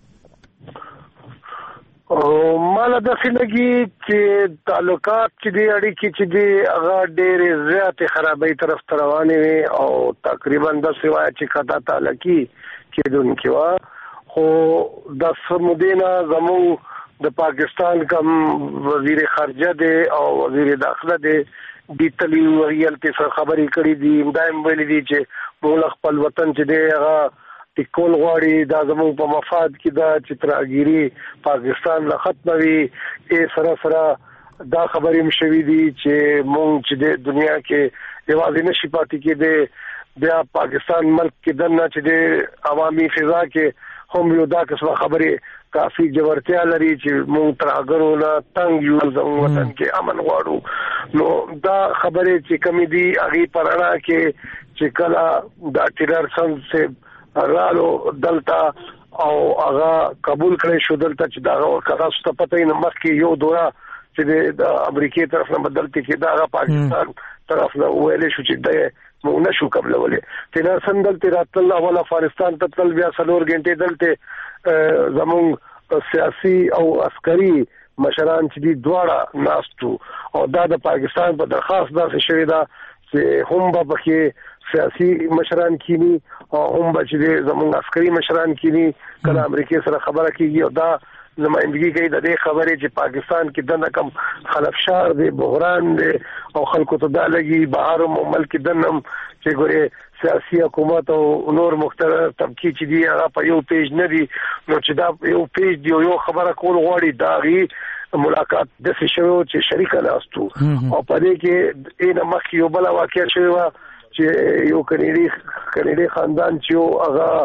مالا داسې لګي چې تعلقات چې دی اړیکې چې دی هغه ډېرې زیاتې خرابۍ طرف ته روانې وې او تقریبا داسې وایي چې قطع تعلقي کېدونکې وه. خو د څه مودې نه زموږ د پاکستان کوم وزیر خارجه دی او وزیر داخله دی دې تلي ویل کې څه خبرې کړې دي، دا هم ویلي دي چې موږ خپل وطن چې دی هغه ټیکول غواړي، دا زموږ په مفاد کې ده چې ترهګیري پاکستان له ختموي. سره سره دا خبرې مشوي دي چې مونږ چې د دنیا کې یوازې نشي پاتې کېدی بیا پاکستان ملک کې دنه چې د عوامي فضا کې هم یو دا قسمه خبرې کافي جوړتیا لري چې مونږ تر هغه نه تنګ یو زموږ وطن کې امن غواړو. نو دا خبرې چې کمی دي هغه پرانا کې چې کله دا ټیرر سم رالو دلتا او هغه قبول کړی شو دلته چې دا کدا ست پته نه مخکې یو دوره چې د امریکای طرف نه بدلتي کې دا پاکستان طرف نه ویلې شو چې د مونږ نشو قبلولې ټیرر سم دلته راتل اوله افغانستان ته تل بیا 4 غنټې دلته زموږ سیاسي او عسکري مشران چې دي دواړه ناستو او دا د پاکستان په درخواست داسې شوی دا چې هم به پکې سیاسي مشران کینی او هم به چې زموږ عسکري مشران کینی کله امریکای سره خبره کیږي او دا نمائندګي کوي د دې خبرې چې پاکستان کې دنه کم خلفشار دی بحران دی او خلکو ته دا لګي بهر ملک دنم چې ګوره سیاسي حکومت او نور مختلف طبقه چې دی هغه په یو پیج نه دی نو چې دا یو پیج دی یو خبره کول غواړي داغي ملاقات د څه شوی چې شریک ناستو او په دې کې ان مخ یو بل واقع شوی چې یو کنيډي خاندان چې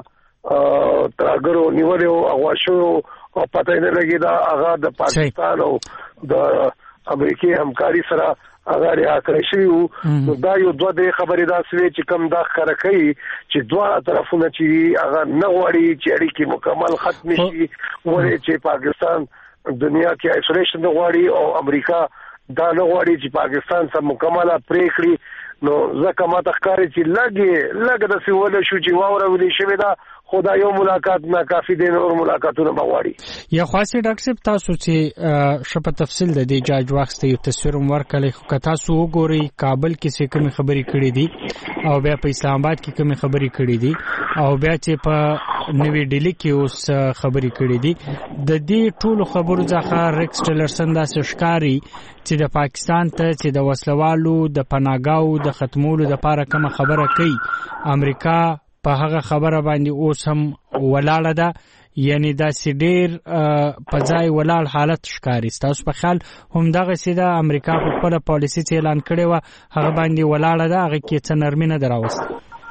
هغه ترګرو نیولو هغه شو او پته نه لګی دا هغه د پاکستان او د امریکای همکاري سره هغه لري کړی شو نو دا یو دوه د خبرې دا سوي چې کم دا ښکار کوي چې دوه طرفونه چې هغه نه غواړي چې اړیکې مکمل ختم شي ولې چې پاکستان دنیا کې ایسولیشن غواړي او امریکا دا نه غواړي چې پاکستان سره مکمله پریکړي نو ځکه ما تخکاري چې لګ د سیول شو چې واوره ولې شوی دا خدا یو ملاقات نه کافي دي نور ملاقاتونه بغواړي یا خاصه ډاکټر صاحب تاسو چې شپ تفصیل د دې جاج واخستې یو تصویر ورکړی خو تاسو وګورئ کابل کې څه کوم خبرې کړې دي او بیا په اسلام آباد کې کوم خبرې کړې دي او بیا چې په نوې ډیلی کې اوس خبرې کړې دي د دې ټولو خبرو ځخه ریکس ټیلرسن دا ښکاری چې د پاکستان ته چې د وسلوالو د پناګاو د ختمولو د لپاره کوم خبره کوي امریکا په هغه خبره باندې اوس هم ولاړه ده یعنی دا سیډیر په ځای ولاړ حالت ښکاري تاسو په خیال هم دغه سیده امریکا په خپل پالیسي اعلان کړی و هغه باندې ولاړه ده هغه کې څه نرمي نه دراوست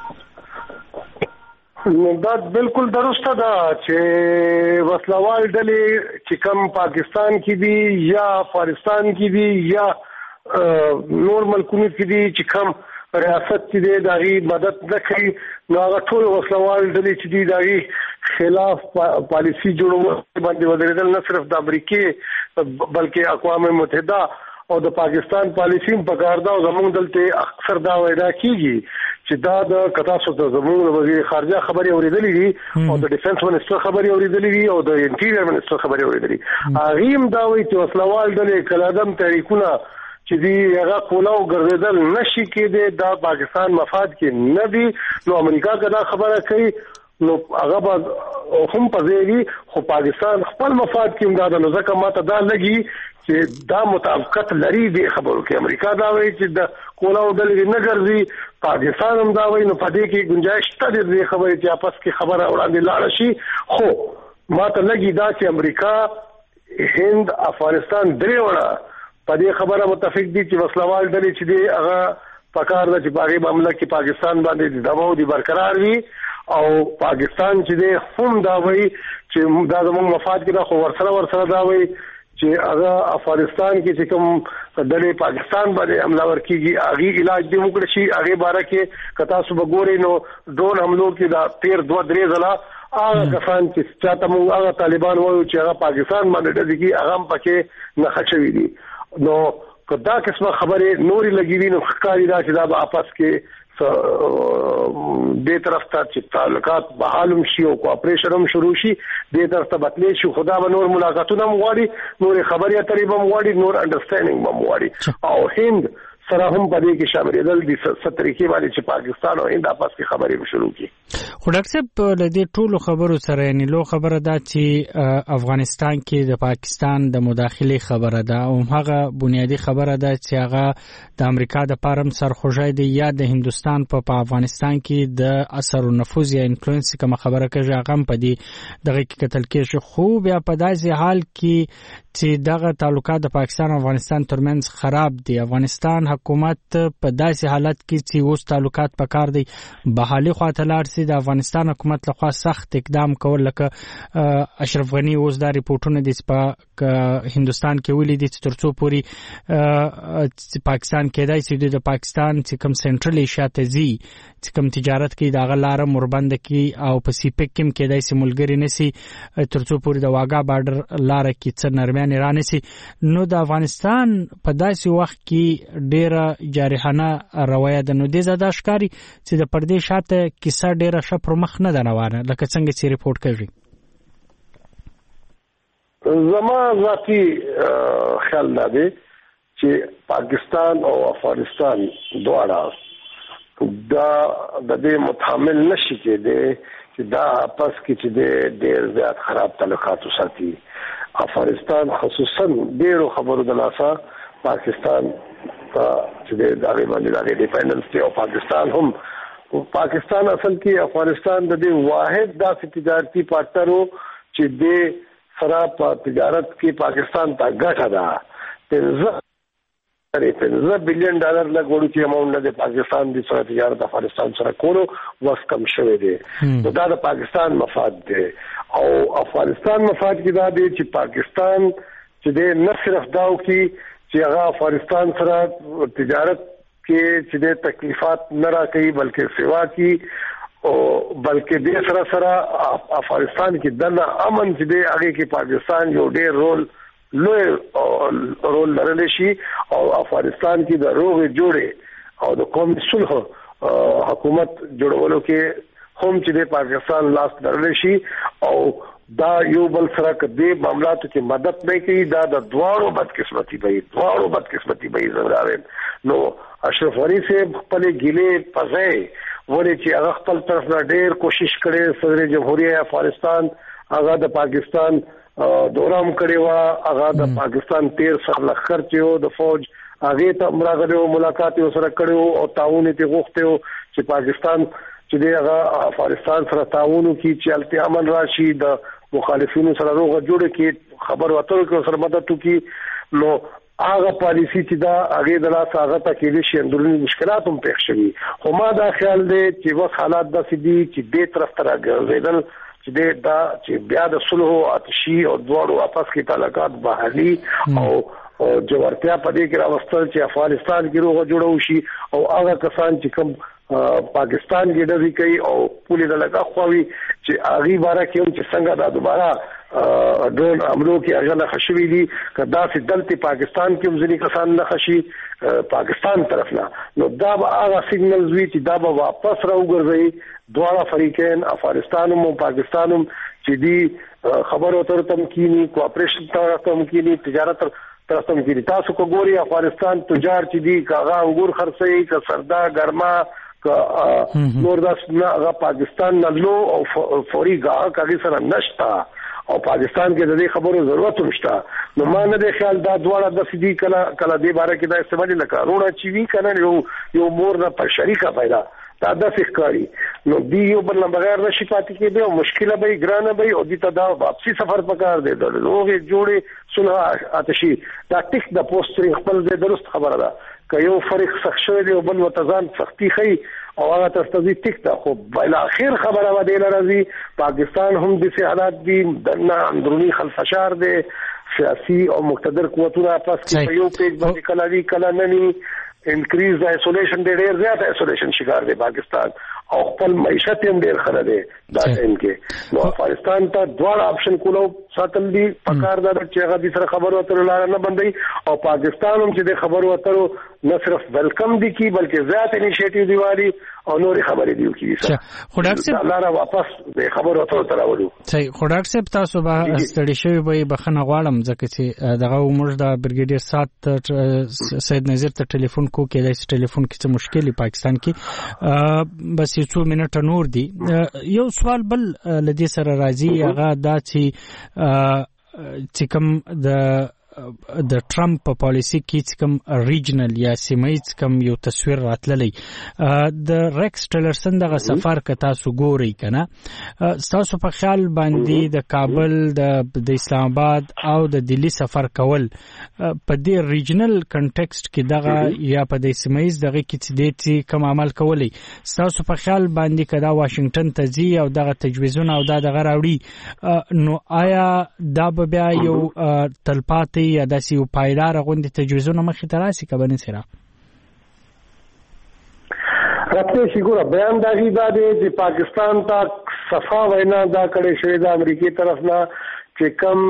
نو دا بالکل درسته ده چې وسلوال ډلې چې کوم پاکستان کې دي یا افغانستان کې دي یا نور ملکونو کې دي چې کوم ریاست دې دغه مدد نه کوي نو هغه ټول وسلوال ډلې چې دي دغه خلاف پالیسي جوړول باندې ودرېدل نه صرف د امریکای بلکې اقوام متحده او د پاکستان پالیسي په کار دا زموږ دلته اکثر دا وینا کیږي چې دا د کتاسو ته زموږ وزیر خارجه خبري اوریدلې دي او د ډیفنس منسٹر خبري اوریدلې دي او د انټیریر منسٹر خبري اوریدلې هغه دا وایي چې وسلوال ډلې کلادم تحریکونه چې دی هغه کولاو ګرځیدل نشي کېده دا پاکستان مفاد کې نه دی نو امریکا کدا خبره کوي نو هغه هم پځېږي خو پاکستان خپل مفاد کې امداد نه ځکه ماته دا لګي چې دا مطابقت لري دی خبرو کې امریکا دا وایي چې د کولاو ډلې نه ګرځي پاکستان هم دا وایي نو پدې کې گنجائش شته د خبرې چې आपस کې خبره وړاندې لاړ شي خو ماته لګي دا چې امریکا هند افغانستان درې وړه په دې خبره متفق دي چې وسلوال ډلې چې دی هغه پکار د چې باغی معاملې کې پاکستان باندې دباو دي برقرار وي او پاکستان چې دی هم دا وایي چې دا زموږ مفاد کې دا خو ورسره دا وایي چې هغه افغانستان کې چې کوم ډلې پاکستان باندې حمله ورکیږي هغه علاج دی وکړي شي هغه باره کې کتا سو بګوري نو ډرون حملو کې دا 13 ځله هغه کسان چې چاته موږ هغه طالبان وایو چې هغه پاکستان باندې ډلې کې هغه پکې نه خچوي دي نو کدا قسمه خبره نوري لګیوي نو ښکاری دا چې دا په आपस کې دې طرف ته چې تعلقات بحالم شي او کوآپریشن هم شروع شي دې طرف ته بدلې شي خدا به نور ملاقاتونه مغواړي نور خبري اترې به مغواړي نور انډرستانډینګ به مغواړي او هند سره هم په دې کې شاملېدل دي ستريکي باندې چې پاکستان او هند آپس کې خبرې شروع کړي. خو ډاکټر صاحب له دې ټولو خبرو سره یعنی لو خبره ده چې افغانستان کې د پاکستان د مداخله خبره ده او هغه بنیادی خبره ده چې هغه د امریکا د پارم سرخوږی دی یا د هندستان په افغانستان کې د اثر او نفوذ یا انفلوئنس کوم خبره کوي هغه په دې دغه کې قتل کېږي. خو بیا په داسې حال کې چې دغه تعلقات د پاکستان او افغانستان ترمنځ خراب دي، افغانستان حکومت په داسې حالت کې چې اوس تعلقات پکار دي بحالي خواته لاړ سي، د افغانستان حکومت لخوا سخت اقدام کول لکه اشرف غنی اوس دا ریپورتونه دي په هندستان کې ولې دي چې ترڅو پوری پاکستان کېدای شي د پاکستان چې کوم سنټرل ایشیا ته زی چې کوم تجارت کې دا غلاره مربند کې او په سی پک کې کېدای شي ملګری نسی ترڅو پوری د واګا بارډر لار کې څر نرمه ایران سي. نو د افغانستان په داسې وخت کې ډیره جارحانه رویه ده، نو دې زده ښکاري چې د پردې شاته کیسه ډیره ښه پر مخ نه ده روانه لکه څنګه چې ریپورت کوي. زما ذاتي خیال دا دی چې پاکستان او افغانستان دواړه دا د دې متحمل نشي کېدی چې دا پس کې چې ډېر زیات خراب تعلقات وساتي. افغانستان خصوصا ډېرو خبرو د لاسه پاکستان ته چې د هغې باندې د هغې ډیپینډنس دی او پاکستان هم پاکستان اصل کې افغانستان د دې واحد داسې تجارتي پارټنر و چې د سره په تجارت کې پاکستان ته ګټه ده. $15 بلین لګوړو چې اماونټ د پاکستان د سره تجارت افغانستان سره کولو وس کم شوی دی. نو دا د پاکستان مفاد دی او افغانستان مفاد کې دا دی چې پاکستان چې د نه صرف داو کې چې هغه افغانستان سره تجارت کې چې د تکلیفات نه راکړي بلکې سیوا کې او بلکې د سره سره افغانستان کې دنه امن چې د هغه کې پاکستان یو ډېر رول لرلی شي او افغانستان کې د روغې جوړې او د قومي صلح حکومت جوړولو کې هم چې د پاکستان لاس لرلی شي او دا یو بل سره کدي معاملاتو کې مدد نه کوي. دا د دواړو بدقسمتي به زمراوین. نو اشرف غنی صاحب خپل ګیلې پځای ولې چې هغه خپل طرف نه ډېر کوشش کړي صدر جمهوریت افغانستان هغه د پاکستان دورام کړي وا هغه د پاکستان 13 لخر چې د فوج هغه ته مراغله ملاقات سره کړو او تعاون ته غوښتو چې پاکستان چې دغه افغانستان سره تعاون کوي چې الته امن راشي د مخالفینو سره روغه جوړه کې خبر اترو کې سره مدد وکړي. نو هغه پالیسی چې دا هغه د لاس هغه ته کې شي اندرونی مشکلات هم پېښ شوي. خو ما دا خیال دی چې وخت حالات داسې دي چې دې طرف ته راګرځېدل چې دا چې بیا د صلح او آتشي او دواړو آپس کې تعلقات بحالي او جوړتیا په دې کې راوستل چې افغانستان کې روغه جوړو شي او هغه کسان چې کوم پاکستان کې ډزې کوي او پولیس لګا خووي چې اغي بارا کې هم چې څنګه دا دوباره ډرون حملو کې هغه نه خشوي دي کدا چې دلته پاکستان کې هم ځینې کسان نه خشي پاکستان طرف نه. نو دا به هغه سیګنلز وي چې دا به واپس راوګرځي دواړه فریقین افغانستان او پاکستان هم چې دی خبرو تر تمکینی کوآپریشن تر تمکینی تجارت تر تمکینی. تاسو کو ګوري افغانستان تجار چې دی کاغه انګور خرڅي ک سردا ګرما نور داس نه پاکستان نه لو او فوري غا کوي سره نشتا او پاکستان کې د دې خبرو ضرورت نشته. نو ما نه د خیال دا دواړه د سدي کله دې باره کې دا استعمال نه کارونه چې وی کنه یو مور نه پر شریکه پیدا دا د فکرې. نو دی یو بل بغیر نشي پاتې کېږي او مشکله به ګرانه به او دې ته دا واپسی سفر پکار دی د لوګي جوړې صلح آتشي دا ټیک د پوسټري خپل دې درست خبره ده که یو فرق سخت شوی دی او بل وتزان سختی خي او هغه ترتضی ټیک ده. خو بل اخر خبره و دی لري پاکستان هم د حالات دي د اندرونی خلفشار دی سیاسي او مقتدر قوتونه پس کې یو پیج باندې کلاوی کلا نني انکریز ایسولیشن ډېر زیات ایسولیشن شکار دی پاکستان او خپل معیشت هم ډېر خراب دی دا ټیم کې. نو افغانستان ته دواړه آپشن کولو ساتل دي پکار دا چې هغه د سره خبرو اترو لار نه بندي او پاکستان هم چې د خبرو اترو نه صرف ویلکم دي کی بلکې ذات انیشیټیو دی والی او نور خبرې دی کی سره خو ډاکټر صاحب لاره واپس د خبرو اترو تراولو صحیح. خو ډاکټر صاحب تاسو به ستړي شوی به بخنه غواړم ځکه چې دغه موږ د برګیډیر سات سید نذیر ته ټلیفون کو کې د ټلیفون کې څه مشکل پاکستان کې بس یو څو منټه نور دي. یو سوال بل لدی سره راځي هغه دا چې کوم د ټرمپ په پالیسی کې کوم ریجنل یا سیمایز کوم یو تصویر راتللی د ریکس ټیلرسن دغه سفر ک تاسو ګوري کنه تاسو په خیال باندې د کابل د اسلام آباد او د دلی سفر کول په دې ریجنل کنټیکسټ کې دغه یا په د سیمایز دغه کې چې کوم عمل کولی تاسو په خیال باندې کدا واشنگټن ته ځي او دغه تجویزونه او دغه راوړي نو آیا دا به بیا یو تلپاتې یا داسې یو پایدار غوندې تجویزونه مخې ته راسي که به نه سي راته شي ګوره بیان دغې دا دی چې پاکستان ته صفا وینا دا کړې شوې ده امریکې طرف نه چې کم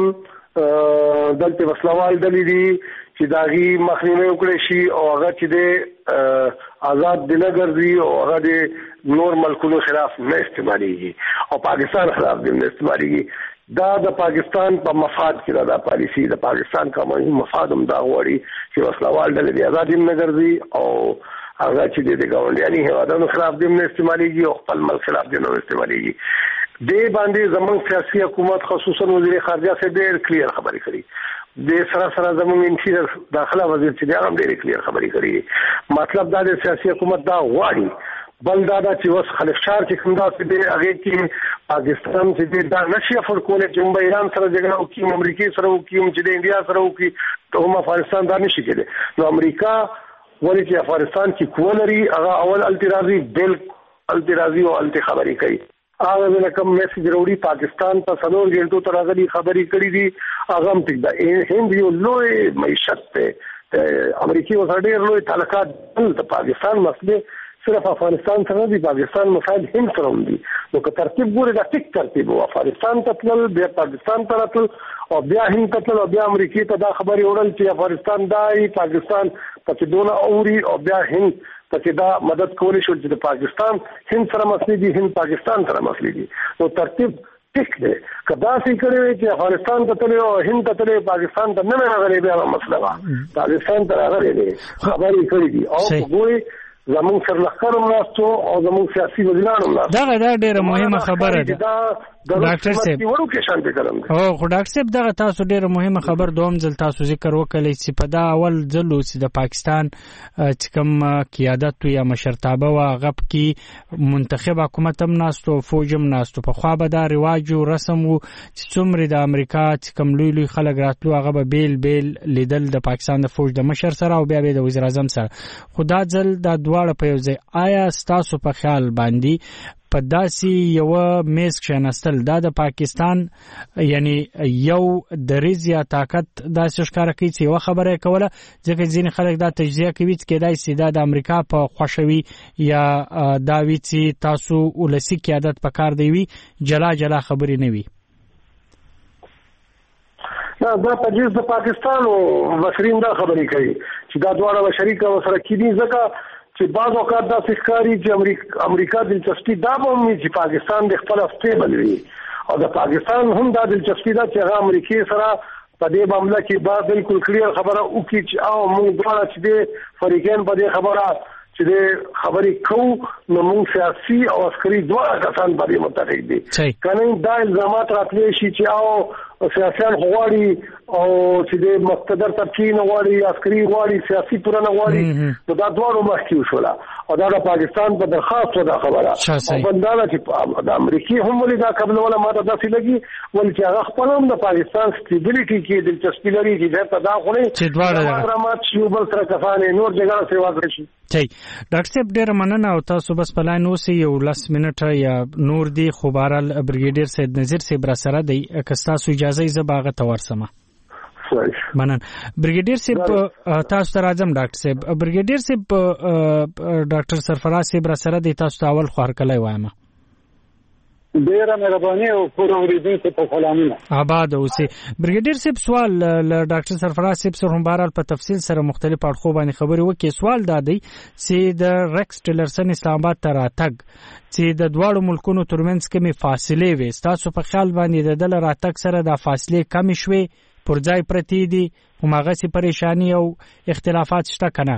دلته وسلوال ډلې دي چې د هغې مخنیوی وکړی شي او هغه چې د آزاد دي نه ګرځي او هغه د نور ملکونو خلاف نه استعمالیږي او پاکستان خلاف دې نه استعمالیږي. دا د پاکستان په مفاد کې دا پالیسی د پاکستان قومي مفاد هم دا غواړي چې وسلوال ډلې د آزادي نه ګرځي او هغه چې د ګاونډیاني هیوادونو خلاف دې نه استعمالیږي او خپل ملک خلاف دې نه استعمالیږي. دې باندې زموږ سیاسي حکومت خصوصا وزیر خارجه سے ډېر کلیر خبرې کړي د سره زموږ انټیریئر داخله وزیر چې دا هم ډېر کلیر خبرې کړي. مطلب دا د سیاسي حکومت دا غواړي بل دا چې وس خلفشار چې کوم دا چې هغه کې پاکستان چې دا نشي افور کوله چې موږ ایران سره جګړه وکړو امریکا سره وکړو چې د انډیا سره وکړو ته هم افغانستان دا نشي کېده. نو امریکا ولې چې افغانستان کې کولري هغه اول الترازي بل الترازي او التی خبرې کوي هغه نه کوم میسج وروړي پاکستان ته څلور غنټو تر هغه خبرې کړې دي هغه هم ټیک ده. هند یو لوی معیشت ته امریکای وسره ډېر لوی تعلقات د پاکستان مسله صرف افغانستان سره دی پاکستان مسایل هند سره هم دي. نو که ترتیب ګوري دا ټیک ترتیب وو افغانستان ته تلل بیا پاکستان ته راتل او بیا هند ته تلل او بیا امریکای ته دا خبرې وړل چې افغانستان دای پاکستان پکې دونه اوري او بیا هند پکې دا مدد کولی شو چې د پاکستان هند سره مسلې دي هند پاکستان سره مسلې دي. نو ترتیب ټیک دی که داسې کړی چې افغانستان ته تللی او هند ته تللی پاکستان ته نه راغلی بیا مسله وه پاکستان ته راغلی دی خبرې کړې دي او ګوري زموږ سرلښکر هم ناستو او زموږ سیاسي وزیران هم ناستو. دا ډېره مهمه خبره ده ډاکټر صاحب. خو ډاکټر صاحب دغه تاسو ډېره مهمه خبر دوم ځل تاسو ذکر وکړی چې په دا اول ځل چې د پاکستان چې کوم قیادت یا مشرتابه و هغه کې منتخب حکومت هم ناستو فوج هم ناستو. پخوا به دا رواج و رسم و چې څومره د امریکا چې کوم لوی لوی خلک راتلو هغه به بیل بیل لیدل د پاکستان د فوج د مشر سره او بیا به د وزیر اعظم سره. خو دا ځل دا دواړه په یو ځای آیا ستاسو په خیال باندې په داسې یو میز کښېناستل دا د پاکستان یعنی یو دریځ یا طاقت داسې ښکاره کوي چې یوه خبره یې کوله ځکه ځینې خلک دا تجزیه کوي چې کیدای شي دا د امریکا په خوښه وي یا دا وي چې تاسو ولسي قیادت په کار دی وي جلا جلا خبرې نه وي. دا تجزیه د پاکستان او مصرین دا خبرې کوي چې دا دواړه به شریکه ورسره کېدي ځکه چې بعض اوقات داسې ښکاري چې امریکا دلچسپي دا به هم وي چې پاکستان د خپله سټیبل وي او د پاکستان هم دا دلچسپي ده چې هغه امریکې سره په دې معامله کې به بالکل کلیر خبره وکړي چې او موږ دواړه چې د فریقین په دې خبره چې د خبرې کوو نو موږ سیاسي او عسکري دواړه کسان په دې متفق دي. کنه دا الزامات راتلی شي چې او سیاسيان غواړي او چې د مقتدر طبقې نه غواړي عسکري غواړي سیاسي پوره نه غواړي نو دا دواړو مخکې وشوله او دا د پاکستان په درخواست دا خبره او بندانه چې د امریکای هم ولې دا قبل ولا ماته داسې لګي ولې چې هغه خپل هم د پاکستان سټیبلیټي کې دلچسپي لري چې دا دا خو نه چې دواړه درامات شي بل سره کفانه نور جګړه سیوا کړی شي. ډاکټر صاحب ډېر مننه او تاسو بس په لاین اوسئ یو 10 منټه یا نور دی خو بهرحال برګیډیر سید نذیر صاحب را سره دی که تاسو اجازه یې زه به هغه ته ورسمه. منن برګیډیر صاحب تاسو ته راځم ډاکټر صاحب. برګیډیر صاحب ډاکټر سرفراز صاحب را سره دی تاسو ته اول خو هرکلی وایم. ډیره مهرباني او اوریدونکو ته سلامونه. آباد اوسئ. بریګیډیر صاحب سوال له ډاکټر سرفراز صاحب سره هم بهرحال په تفصیل سره مختلف اړخو باندې خبرې وکړي. سوال دا دی چې د ریکس ټیلرسن اسلام آباد ته راتګ چې د دواړو ملکونو ترمنځ کومې فاصلې وي، ستاسو په خیال باندې د دل راتګ سره د فاصلې کم شوي پر ځای پرتی دي، هماغسې پریشانی او اختلافات شته کنه؟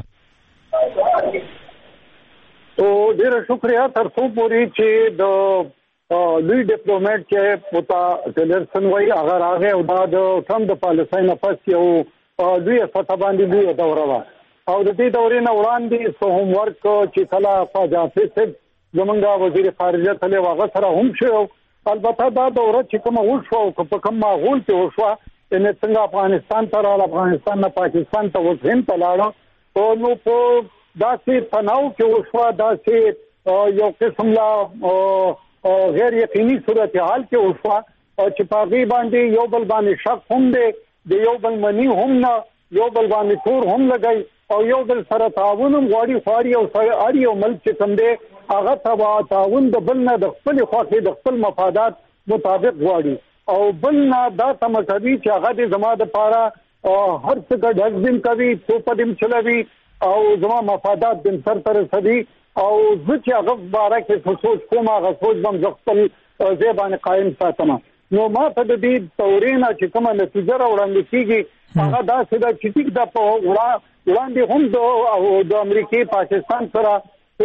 او ډیره شکریا تر څو پورې چې د لوی ډیپلوماټ چې پوتا ټیلرسن وایي هغه راغی او دا د ټرمپ د پالیسۍ نه پس یو دوی سطح باندې دوی دوره وه او د دې دورې نه وړاندې څه هوم ورک چې کله خواجه حافظ صاحب زمونږ وزیر خارجه تللی و هغه سره هم شوی. البته دا دوره چې کومه وشوه او په کوم ماحول کې وشوه یعنې څنګه افغانستان ته راغله، افغانستان نه پاکستان ته اوس هند ته لاړه نو په داسې تناو کې وشوه، داسې یو قسم لا غیر یقیني صورتحال کې وشوه چې په هغې باندې یو بل باندې شک هم دی، د یو بل مني هم نه، یو بل باندې تور هم لګی او یو بل سره تعاون هم غواړي خواري او اړ یو ملک چې کوم دی هغه تعاون د بل نه د خپلې خوښې د خپل مفادات مطابق غواړي او بل نه دا تمه کوي چې هغه د زما دپاره هر څه ګډ هضم کوي، توپه دې چلوي او زما مفادات دې سر ته رسوي او زه چې هغه باره کې څه سوچ کوم هغه سوچ به م زه خپل ځای باندې قایم ساتم. نو ما ته د دې دورې نه چې کومه نتیجه راوړاندې کېږي هغه داسې ده چې ټیک ده په وړاندې هم د امریکې پاکستان سره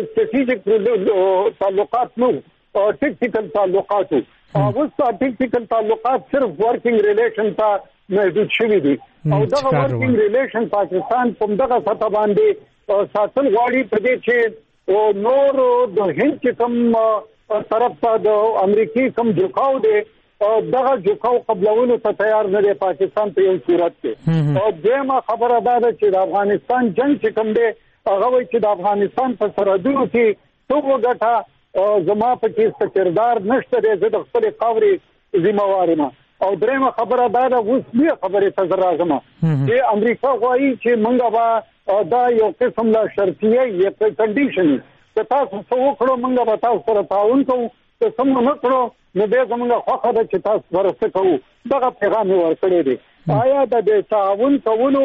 استراتیژیک تعلقات نو ټیکټیکل تعلقات اوس ټیکټیکل تعلقات صرف ورکینګ ریلیشن ته محدود شوي دي او دغه ورکینګ ریلیشن پاکستان په دغه سطح باندې ساتل غواړي په دې چې نور د هند چې کوم طرف ته د امریکې کوم جوکاو دی دغه جوکاو قبلولو ته تیار نه دی پاکستان په یو صورت کې. او دویمه خبره دا ده چې د افغانستان جنگ چې کوم دی هغه وایي چې د افغانستان په سرحدونو کې څوک وګټه زما په کې څه کردار نشته دی، زه د خپلې خاورې ذمهوار یم. او درېیمه خبره دا ده اوس بیا خبرې ته زه راځم چې امریکا غواړي چې موږ به دا یو قسم لا شرطیه یا کنډیشن که تاسو څه وکړو موږ به تاسو سره تعاون کوو، که څه مو نه کړو نو بیا زموږ خوښه ده چې تاسو سره څه کوو. دغه پیغام یې ورکړی دی. آیا د دې تعاون کولو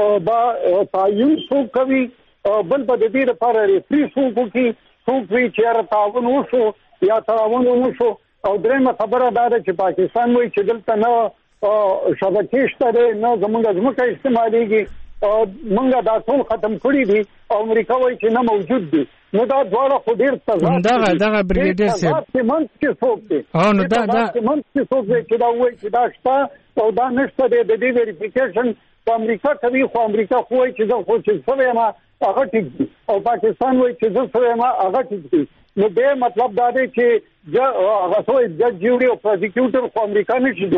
به تعین څوک کوي، بل به د دې لپاره ریفري څوک وکړي، څوک وایي چې یاره تعاون وشو یا تعاون ونه شو. او درېیمه خبره دا ده چې پاکستان وایي چې دلته نه شبکې شته دی نه زموږ ځمکه استعمالیږي، موږ دا ټول ختم کړي دي او امریکا وایي چې نه موجود دي. نو دا دواړه خو ډېر تضاد دغه بریګیډیر صاحب چې منځ کې څوک دی نو دا منځ کې څوک دی چې دا وایي چې دا شته او دا نشته دی. د دې ویریفیکیشن په امریکا کوي خو امریکا خو وایي چې زه خو چې څه یم هغه ټیک دي او پاکستان وایي چې زه څه یم هغه ټیک دي. نو بیا مطلب دا دی چې هغه څه جج جیوري او پروسیکیوټر خو امریکا نشي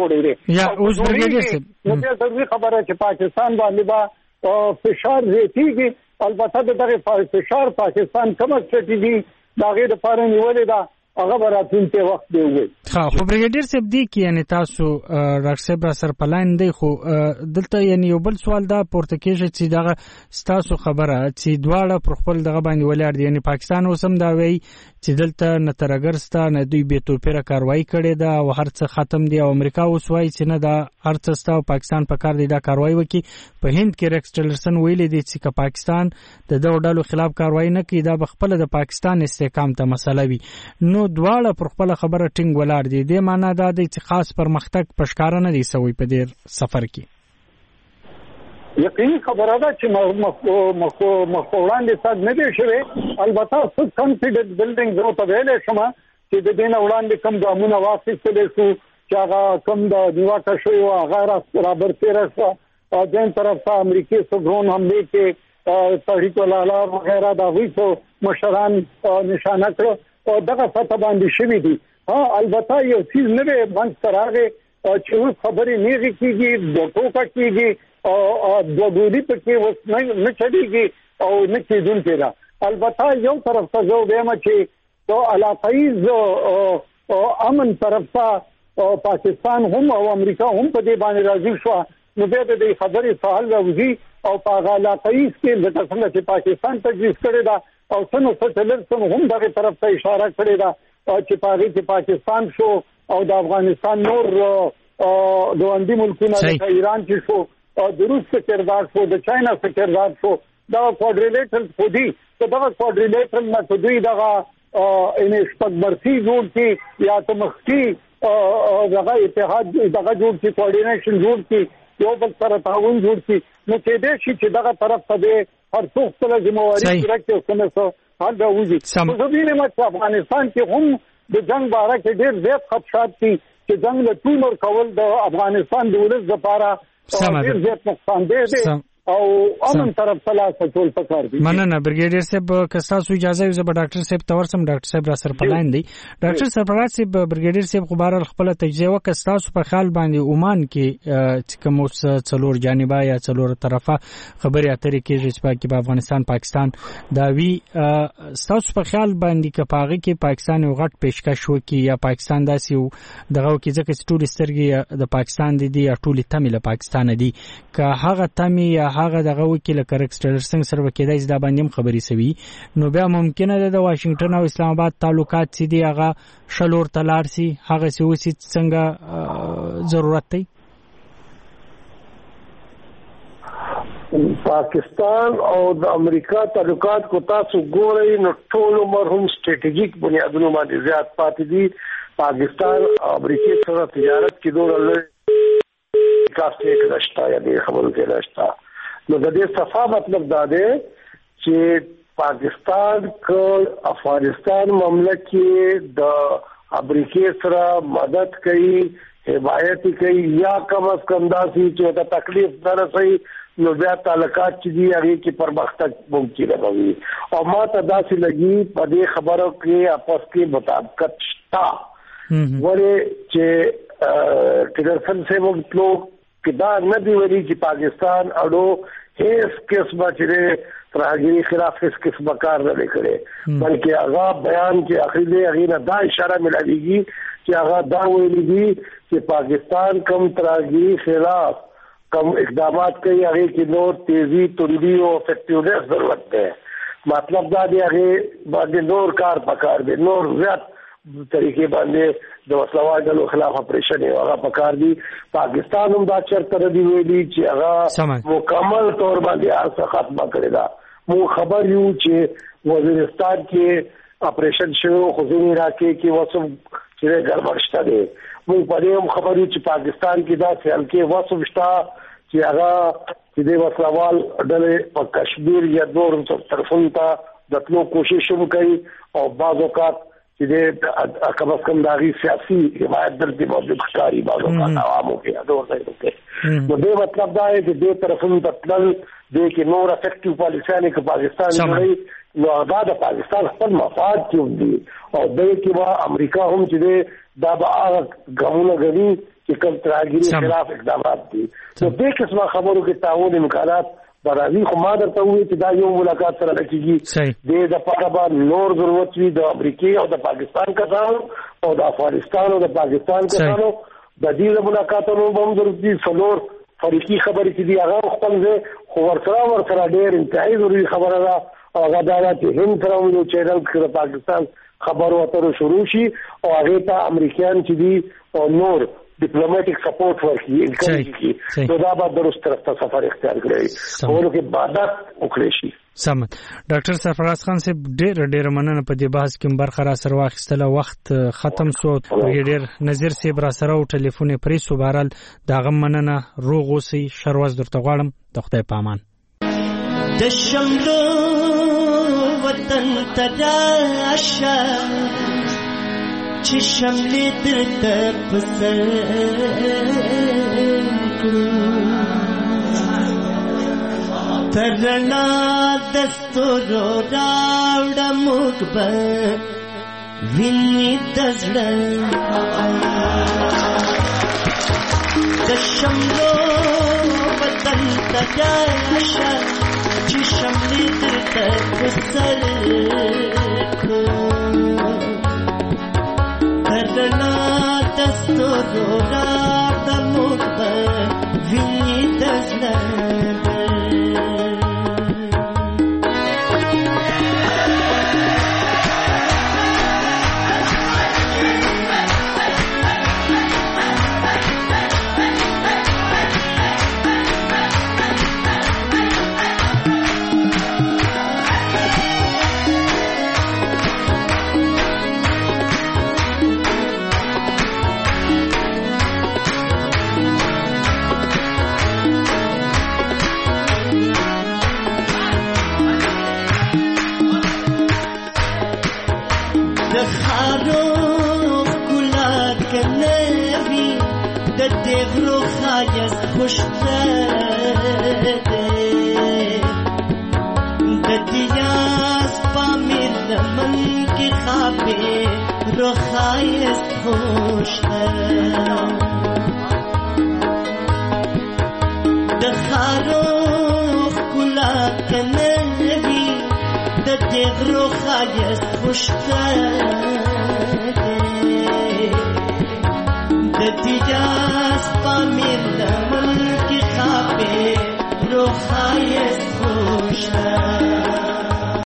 جوړېدی. نو بیا ضروري خبره چې پاکستان باندې به فشار زیاتېږي. البته د دغه فشار پاکستان کومه سټریټیجي د هغې دپاره نیولې ده هغه به راتلونکي وخت دی ووایي. خو بریګیډیر صاحب دی کې یعنې تاسو ډاکټر صاحب را سره په لاین دی خو دلته یعنې یو بل سوال دا پورته کېږي چې دغه ستاسو خبره چې دواړه پر خپل دغه باندې ولاړ دي، یعنې پاکستان اوس هم دا وایي چې دلته نه ترهګر سته نه دوی بې توپیره کاروایي کړې ده او هر څه ختم دي، او امریکا اوس وایي چې نه دا هر څه سته او پاکستان په کار دی دا کاروایي وکړي. په هند کې ریکس ټیلرسن ویلي دی چې که پاکستان د دغو ډلو خلاف کاروایي نه کوي دا به خپله د پاکستان استحکام ته مسله وي. نو دواړه پر خپله خبره ټینګ ولاړ دي. دې معنا دا دی چې خاص پرمختګ په ښکاره نه دی سوی په دې سفر کې. یقیني خبره ده چې مخ وړاندې تګ نه دی شوی. البته څه کانفیډنس بلډینګ زه ورته ویلی شم چې د دې نه وړاندې کوم ګامونه واخیستلی شو چې هغه کوم د نیواکه شوي وو هغه رابرسېره شوه. دین طرف ته امریکې څه ډرون حملې کې تحریک الحلال وغیره د هغوی څه مشران نشانه کړه او دغه سطح باندې شوي دي. البته یو څیز نه دی منځ ته راغی چې اوس خبرې نیغې کېږي، دوه ټوکه کېږي او دوه ګولي پکې اوس نه چلېږي او نه کېدونکې ده. البته یو طرف ته زه وایم چې د علاقایز امن طرف ته پاکستان هم او امریکا هم په دې باندې راضي شوه. نو بیا د دې خبرې سهل راوځي او په هغه علاقایز کې لکه څنګه چې پاکستان تجویز کړې ده او څنګه ټیلرسن هم دغه طرف ته اشاره کړې ده چې پاره کې پاکستان شو او د افغانستان نور دوندې ملکونه د ایران کې شو او د روس څخه کردار شو د چاینا څخه کردار شو دا کوادریلیټرل خو دي چې دا کوادریلیټرل نه ته دوی دغه ان شپږبرسي جوړ کی یا ته مخکي دغه اتحاد دغه جوړ کی کوارډینیشن جوړ کی یو بل سره تعاون جوړ کی نو کې دې شي چې دغه طرف ته هر څوک ته ذمہواری راکړي څنګه څه حال راوځي خو دې نه مت افغانستان کې هم د جنگ باره کې ډېر زیات خدشات دي چې جنگ له ټول کول د افغانستان د ولس لپاره ډېر زیات نقصان دی او امن طرف څخه ټول پکار دي. مننه برګیډیر صاحب کستا سو اجازه یو زبر ډاکټر صاحب تورسم ډاکټر صاحب را سره پلاین دی ډاکټر سرفراز صاحب برګیډیر صاحب خبر خپل تجزیه وکستا سو په خیال باندې عمان کې کوم څلور جانبه یا څلور طرفه خبري اترې کې چې په افغانستان پاکستان دا وی تاسو په خیال باندې کپاغه کې پاکستان یو غټ پیشکش وکي یا پاکستان داسې دغه کې ځکه چې ټول سترګې د پاکستان دي یا ټول تمه له پاکستان دي که هغه تمه یا هغه دغه وکیل کرکسټر څنګه سره وکیدای دا باندې خبري سوي نو بیا ممکنه ده د واشنگټن او اسلام آباد تعلقات سي دي هغه شلور تلار سي هغه سي وسی څنګه ضرورت دی پاکستان او د امریکا تعلقات کو تاسو ګورئ نو ټول مرهم سټریټیجیک بنیادونو باندې زیات پاتې دي پاکستان او امریکا سره تجارت کې دوه لوی کاسټ کې راشتا یا د خبرو کې راشتا نو د دې صفه مطلب دا دی چې پاکستان کو افغانستان مملکت د امریکا سره مدد کوي حمایت کوي یا کم از کم داسي چې د تکلیف درسي نو بیا تعلقات چې دی هغه کې پرمختګ ممکن وي او ما ته داسي لګي په دې خبرو کې اپس کې مطابقت شتا ولې چې ټیلرسن سے مطلب کدا نه دی ویلي چې پاکستان اړو هیڅ قسمه چې ترهګری خلاف هیڅ قسمه کار نه کړي بلکې هغه بیان کې اخیری هغه دا اشاره ملایږي چې هغه دا ویلي دي چې پاکستان کم ترهګری خلاف کم اقدامات کوي هغه کې نور تیزی توندی او افیکټیونس ضرورت ده مطلب دا دی هغه باندې نور کار پکار دي نور زیات طریقې باندې د وسلوالو خلاف اپریشن یو هغه پکار دي پاکستان هم دا چرته دی ویلي چې هغه مکمل تور باندې هغه ختمه کړی دا مو خبر یو چې وزیرستان کې اپریشن شروع خو ځینې راکې کې وسم چې ګډوډ شته دي مو په دې هم خبر یو چې پاکستان کې دا څه کې وسم شته چې هغه چې د وسلوال ډلې په کشمیر یا نور طرفونو ته د تلو کوشش هم کوي او بعض اوقات چې کم از کم داغي سیاسي حمایت درته موجود ښکاری باندې کا عوامو کې اډور دی کې نو دې مطلب دا دی چې دې طرفونو ته تل دې کې نور افیکټیو پالیسي کې پاکستان دی نو دا د پاکستان خپل مفاد کې دی او دې کې وا امریکا هم چې دا به غوونه غوي چې کوم ترهګری خلاف اقدامات دي نو دې قسمه خبرو کې تعاون امکانات برازي خو ما درته وی چې دا یو ملاقات سره کیږي د پاره نور ضرورت وي د امریکا او د پاکستان کسانو او د افغانستان او د پاکستان کسانو د دې ملاقاتونو هم ضرورت دي څلور فریقي خبرې چې دی هغه خپل ځای خو ورسره ډېر انتهایی ضروري خبره ده او هغه دا چې هند سره یو چینل کې د پاکستان خبرو اترو شروع شي او هغه ته امریکایان چې دی او نور ډیپلوماټیک سپورټ ورکړي انکریج کړي نو دا به درست طرف ته سفر اختیار کړي او نو کې عبادت وکړي شي سم ډاکټر سرفراز خان صاحب ډېر مننه په دې بحث کې برخه را سره واخیستله وخت ختم شو ډېر نظر صاحب را سره او ټلیفون پرې سو بهرال دا غم مننه روغ اوسئ شرواز درته غواړم د خدای په امان د شملو وطن تراشه چې شملې درته پسر ترنا دستورو راوړه موږ به ویني د زړه د شملو وطن ته راشه چې شملې درته پسر ترنا دستورو راوړه موږ به ویني د زړه دغرو خایست خوشته د دیاز پامیر لمن کی خوابه رو خایست خوشته د خاروخ کلا کنوی د دغرو خایست خوشته د دیاز پامیر لمن کی خوابه رو خایست خوشته